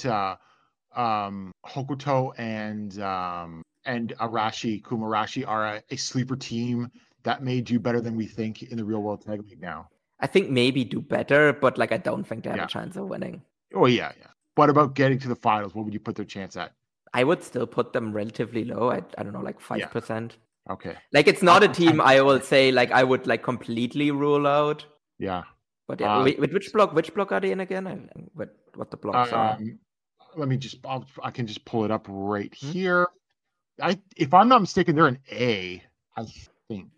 Hokuto and Arashi, Kumarashi are a sleeper team that may do better than we think in the Real World Tag League now? I think maybe do better, but like I don't think they have a chance of winning. Oh, yeah. What about getting to the finals? What would you put their chance at? I would still put them relatively low. I don't know, like 5%. Yeah. Okay. Like it's not a team I will say like I would like completely rule out. Yeah. But yeah, which block are they in again? What the blocks are? Let me just, I can just pull it up right here. If I'm not mistaken, they're an A, I think.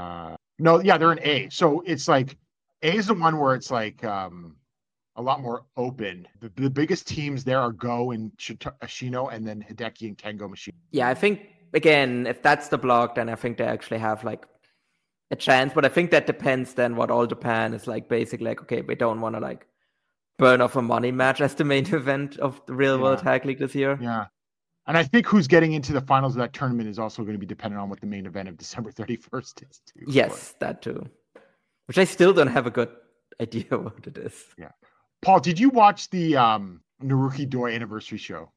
No, yeah, they're an A. So it's like A is the one where it's like a lot more open. The biggest teams there are Go and Ashino, and then Hideki and Kengo Machine. Yeah, I think again, if that's the block, then I think they actually have like a chance. But I think that depends then what All Japan is like. Basically, like okay, we don't want to like burn off a money match as the main event of the Real World Tag League this year. Yeah. And I think who's getting into the finals of that tournament is also going to be dependent on what the main event of December 31st is, too. Yes, that too. Which I still don't have a good idea what it is. Yeah. Paul, did you watch the Naruki Doi anniversary show?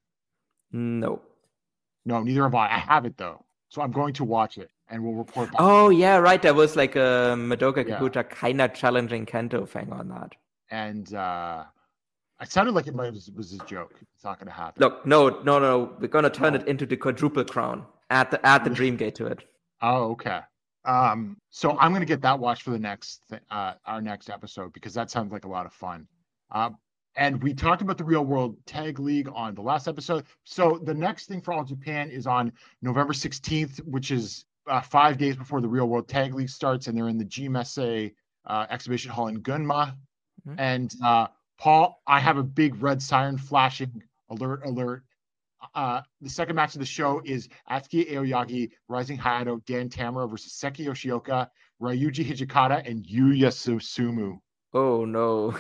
No. No, neither have I. I have it, though. So I'm going to watch it, and we'll report back. Oh, yeah, right. There was like a Madoka Kikuta kind of challenging Kento thing on that. And it sounded like it was a joke. It's not going to happen. Look, no. We're going to turn it into the quadruple crown. Add the Dream Gate to it. Oh, okay. So I'm going to get that watched for the our next episode because that sounds like a lot of fun. And we talked about the Real World Tag League on the last episode. So the next thing for All Japan is on November 16th, which is 5 days before the Real World Tag League starts, and they're in the GMSA exhibition hall in Gunma. Mm-hmm. And Paul, I have a big red siren flashing alert. The second match of the show is Atsuki Aoyagi, Rising Hayato, Dan Tamura versus Seki Yoshioka, Ryuji Hijikata, and Yuya Susumu. Oh no.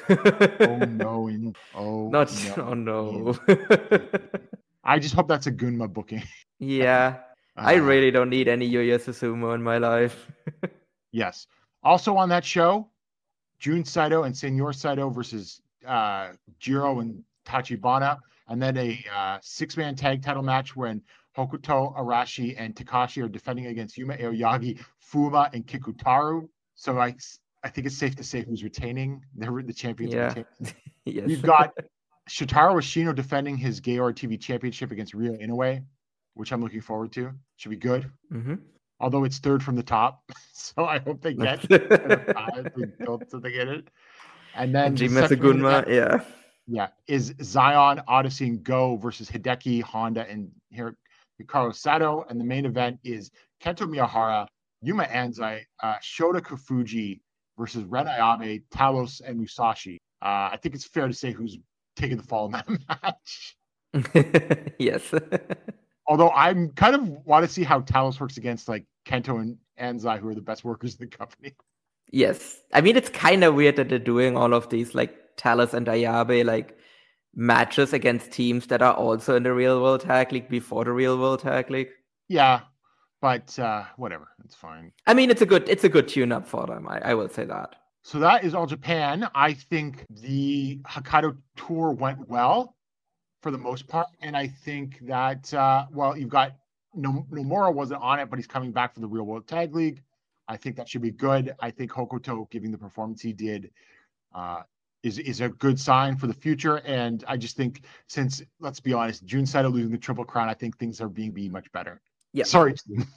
Oh no. I just hope that's a Gunma booking. Yeah. I really don't need any Yuya Susumu in my life. Yes. Also on that show, Jun Saito and Senor Saito versus Jiro and Tachibana, and then a 6-man tag title match when Hokuto, Arashi, and Takashi are defending against Yuma Aoyagi, Fuma, and Kikutaru. So I think it's safe to say who's retaining. The champions. Yeah. Yes. We've got Shotaro Ashino defending his Gaor TV championship against Ryo Inoue, which I'm looking forward to. Should be good. Mm-hmm. Although it's third from the top, so I hope they get so they get it. And then Gunma, is Zion, Odyssey, and Go versus Hideki, Honda, and Hikaru Sato. And the main event is Kento Miyahara, Yuma Anzai, Shota Kufuji versus Ren Ayabe, Talos, and Musashi. I think it's fair to say who's taking the fall in that match. Yes. Although I'm kind of want to see how Talos works against like Kento and Anzai, who are the best workers in the company. Yes. I mean, it's kind of weird that they're doing all of these like Talos and Ayabe like matches against teams that are also in the Real World Tag League before the Real World Tag League. Yeah, but whatever. It's fine. I mean, it's a good tune-up for them. I will say that. So that is All Japan. I think the Hokkaido tour went well for the most part. And I think that, you've got Nomura wasn't on it, but he's coming back for the Real World Tag League. I think that should be good. I think Hokuto giving the performance he did is a good sign for the future. And I just think since, let's be honest, Jun Saito losing the Triple Crown, I think things are being much better. Yeah. Sorry.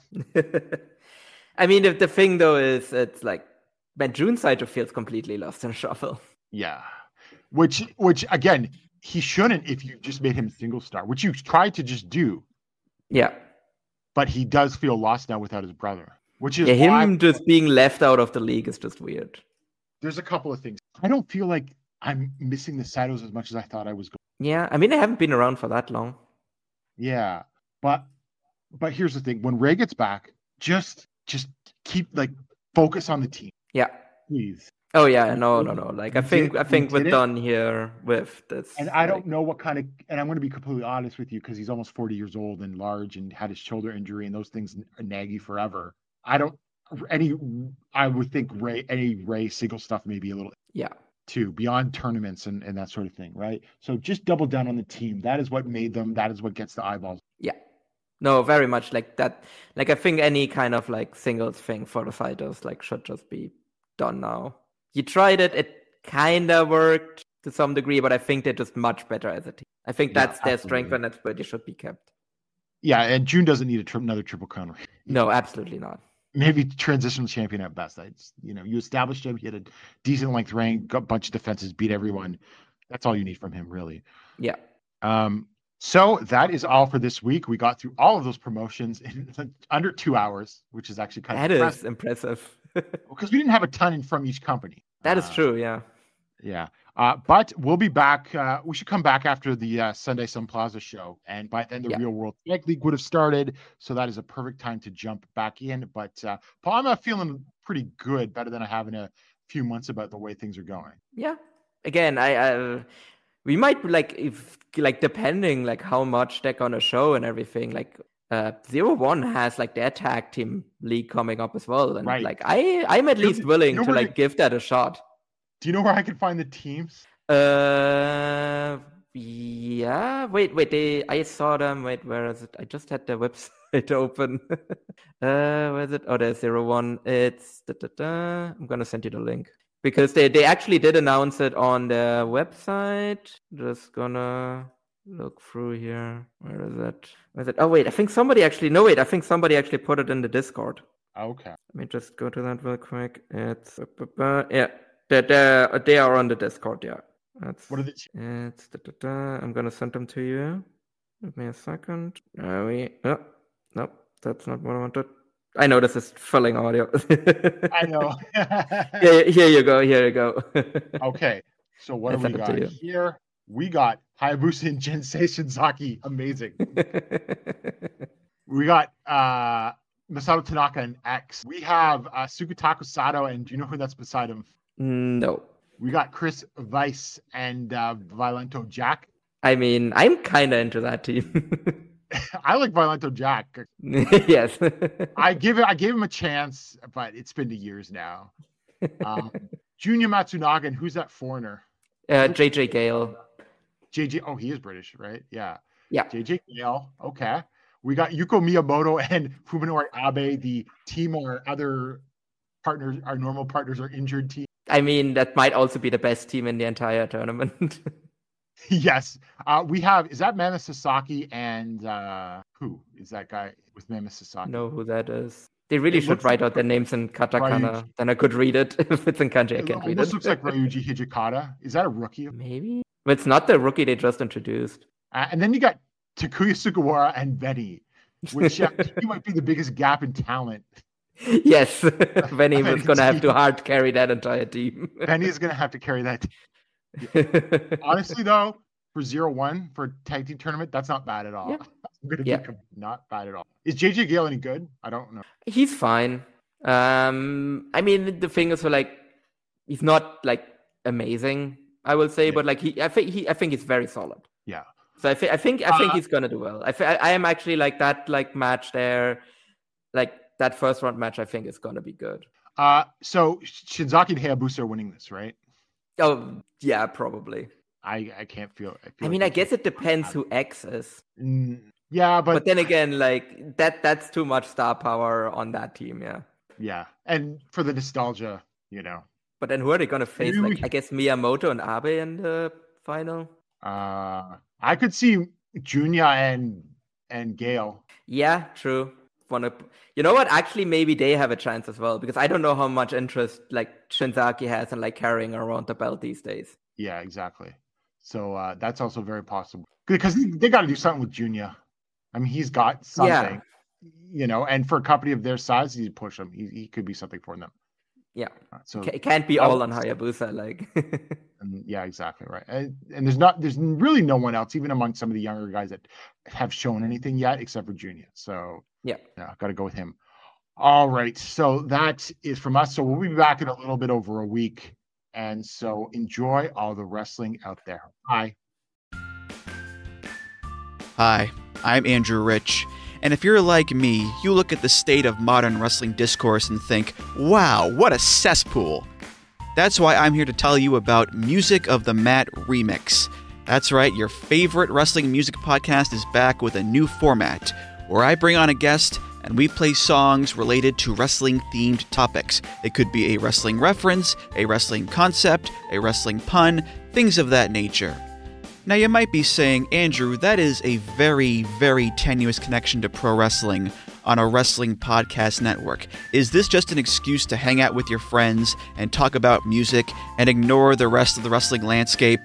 I mean, if the thing though is it's like, but Jun Saito feels completely lost in shuffle. Yeah. Which again, he shouldn't if you just made him single star, which you tried to just do. Yeah. But he does feel lost now without his brother, which is him just being left out of the league is just weird. There's a couple of things. I don't feel like I'm missing the Saitos as much as I thought I was going. Yeah, I mean, they haven't been around for that long. Yeah, but here's the thing: when Ray gets back, just keep focus on the team. Yeah, please. Oh yeah, no. Like I think we're done here with this. And I don't know what kind of. And I'm going to be completely honest with you because he's almost 40 years old and large and had his shoulder injury and those things nag you forever. I would think any Ray single stuff may be a little. Yeah. Too beyond tournaments and that sort of thing, right? So just double down on the team. That is what made them. That is what gets the eyeballs. Yeah. No, very much like that. Like I think any kind of singles thing for the fighters should just be done now. You tried it. It kind of worked to some degree, but I think they're just much better as a team. I think that's their strength and that's where they should be kept. Yeah, and June doesn't need another Triple Crown. No, absolutely not. Maybe transitional champion at best. You established him. He had a decent length reign, got a bunch of defenses, beat everyone. That's all you need from him, really. Yeah. So that is all for this week. We got through all of those promotions in under 2 hours, which is actually kind of impressive. That is impressive. Because we didn't have a ton from each company. That is true, yeah. Yeah. But we'll be back. We should come back after the Sunday Sun Plaza show. And by then, the Real World Tag League would have started. So that is a perfect time to jump back in. But Paul, I'm feeling pretty good, better than I have in a few months about the way things are going. Yeah. Again, we might depending how much they're going to show and everything. 0-1 has their tag team league coming up as well. And right. I'm at least willing to give that a shot. Do you know where I can find the teams? Yeah. Wait. I saw them. Wait, where is it? I just had their website open. Where is it? Oh, there's 0-1. It's I'm gonna send you the link because they actually did announce it on their website. Just gonna look through here. Where is it? Oh wait, I think somebody actually put it in the Discord. Okay. Let me just go to that real quick. It's yeah. They are on the Discord, yeah. What are the? It's I'm gonna send them to you. Give me a second. Nope, that's not what I wanted. I know this is filling audio. I know. Here you go. Okay, so what do we got here? We got Hayabusa and Jinsei Shinzaki. Amazing. We got Masato Tanaka and X. We have Sugataku Sato, and do you know who that's beside him? No. We got Chris Weiss and Violento Jack. I mean, I'm kind of into that team. I like Violento Jack. Yes. I gave him a chance, but it's been 2 years now. Junya Matsunaga, and who's that foreigner? JJ Gale. JJ, oh, he is British, right? Yeah. Yeah. JJ Gale. Okay. We got Yuko Miyamoto and Fuminori Abe. The team, our other partners, our normal partners, are injured team. I mean, that might also be the best team in the entire tournament. Yes. We have, is that Mama Sasaki and who is that guy with Mama Sasaki? Know who that is. They really should write out their names in katakana. Then I could read it. If it's in kanji, I can't read it. This looks like Ryuji Hijikata. Is that a rookie? Maybe. But it's not the rookie they just introduced. And then you got Takuya Sugawara and Benny, which he might be the biggest gap in talent. Yes, Benny was going to have to hard carry that entire team. Benny is going to have to carry that. Honestly, though, for 0-1 for a tag team tournament, that's not bad at all. Yeah. Not bad at all. Is JJ Gale any good? I don't know. He's fine. I mean, the thing is, he's not amazing, I will say, but I think he's very solid. Yeah. So I think he's gonna do well. I am actually that match there, that first round match. I think is gonna be good. So Shinzaki and Hayabusa are winning this, right? Oh, yeah, probably. I can't feel. I mean, I guess it depends who X is. Yeah, but then again, like that's too much star power on that team. Yeah. Yeah, and for the nostalgia, But then who are they gonna face? Like, I guess Miyamoto and Abe in the final. I could see Junya and Gale. Yeah, true. You know what? Actually, maybe they have a chance as well, because I don't know how much interest like Shinzaki has in like carrying around the belt these days. Yeah, exactly. So that's also very possible, because they got to do something with Junya. I mean, he's got something, and for a company of their size, you push him. He could be something for them. Yeah. So it can't be all on Hayabusa, like. Yeah, exactly right. And there's really no one else, even among some of the younger guys, that have shown anything yet, except for Junya. So yeah, got to go with him. All right, so that is from us. So we'll be back in a little bit over a week, and so enjoy all the wrestling out there. Bye. Hi, I'm Andrew Rich. And if you're like me, you look at the state of modern wrestling discourse and think, wow, what a cesspool. That's why I'm here to tell you about Music of the Mat Remix. That's right, your favorite wrestling music podcast is back with a new format, where I bring on a guest and we play songs related to wrestling-themed topics. It could be a wrestling reference, a wrestling concept, a wrestling pun, things of that nature. Now you might be saying, Andrew, that is a very, very tenuous connection to pro wrestling on a wrestling podcast network. Is this just an excuse to hang out with your friends and talk about music and ignore the rest of the wrestling landscape?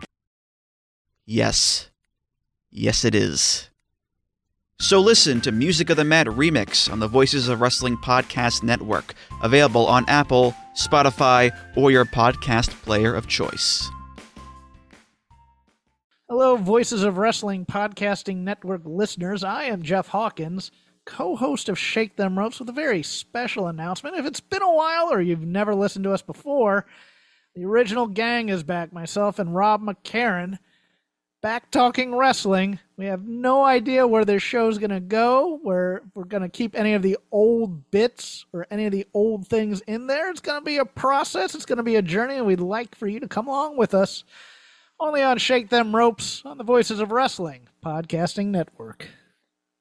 Yes. Yes, it is. So listen to Music of the Mat Remix on the Voices of Wrestling Podcast Network, available on Apple, Spotify, or your podcast player of choice. Hello, Voices of Wrestling Podcasting Network listeners. I am Jeff Hawkins, co-host of Shake Them Ropes, with a very special announcement. If it's been a while or you've never listened to us before, the original gang is back. Myself and Rob McCarran, back talking wrestling. We have no idea where this show's going to go, where we're going to keep any of the old bits or any of the old things in there. It's going to be a process. It's going to be a journey, and we'd like for you to come along with us. Only on Shake Them Ropes on the Voices of Wrestling Podcasting Network.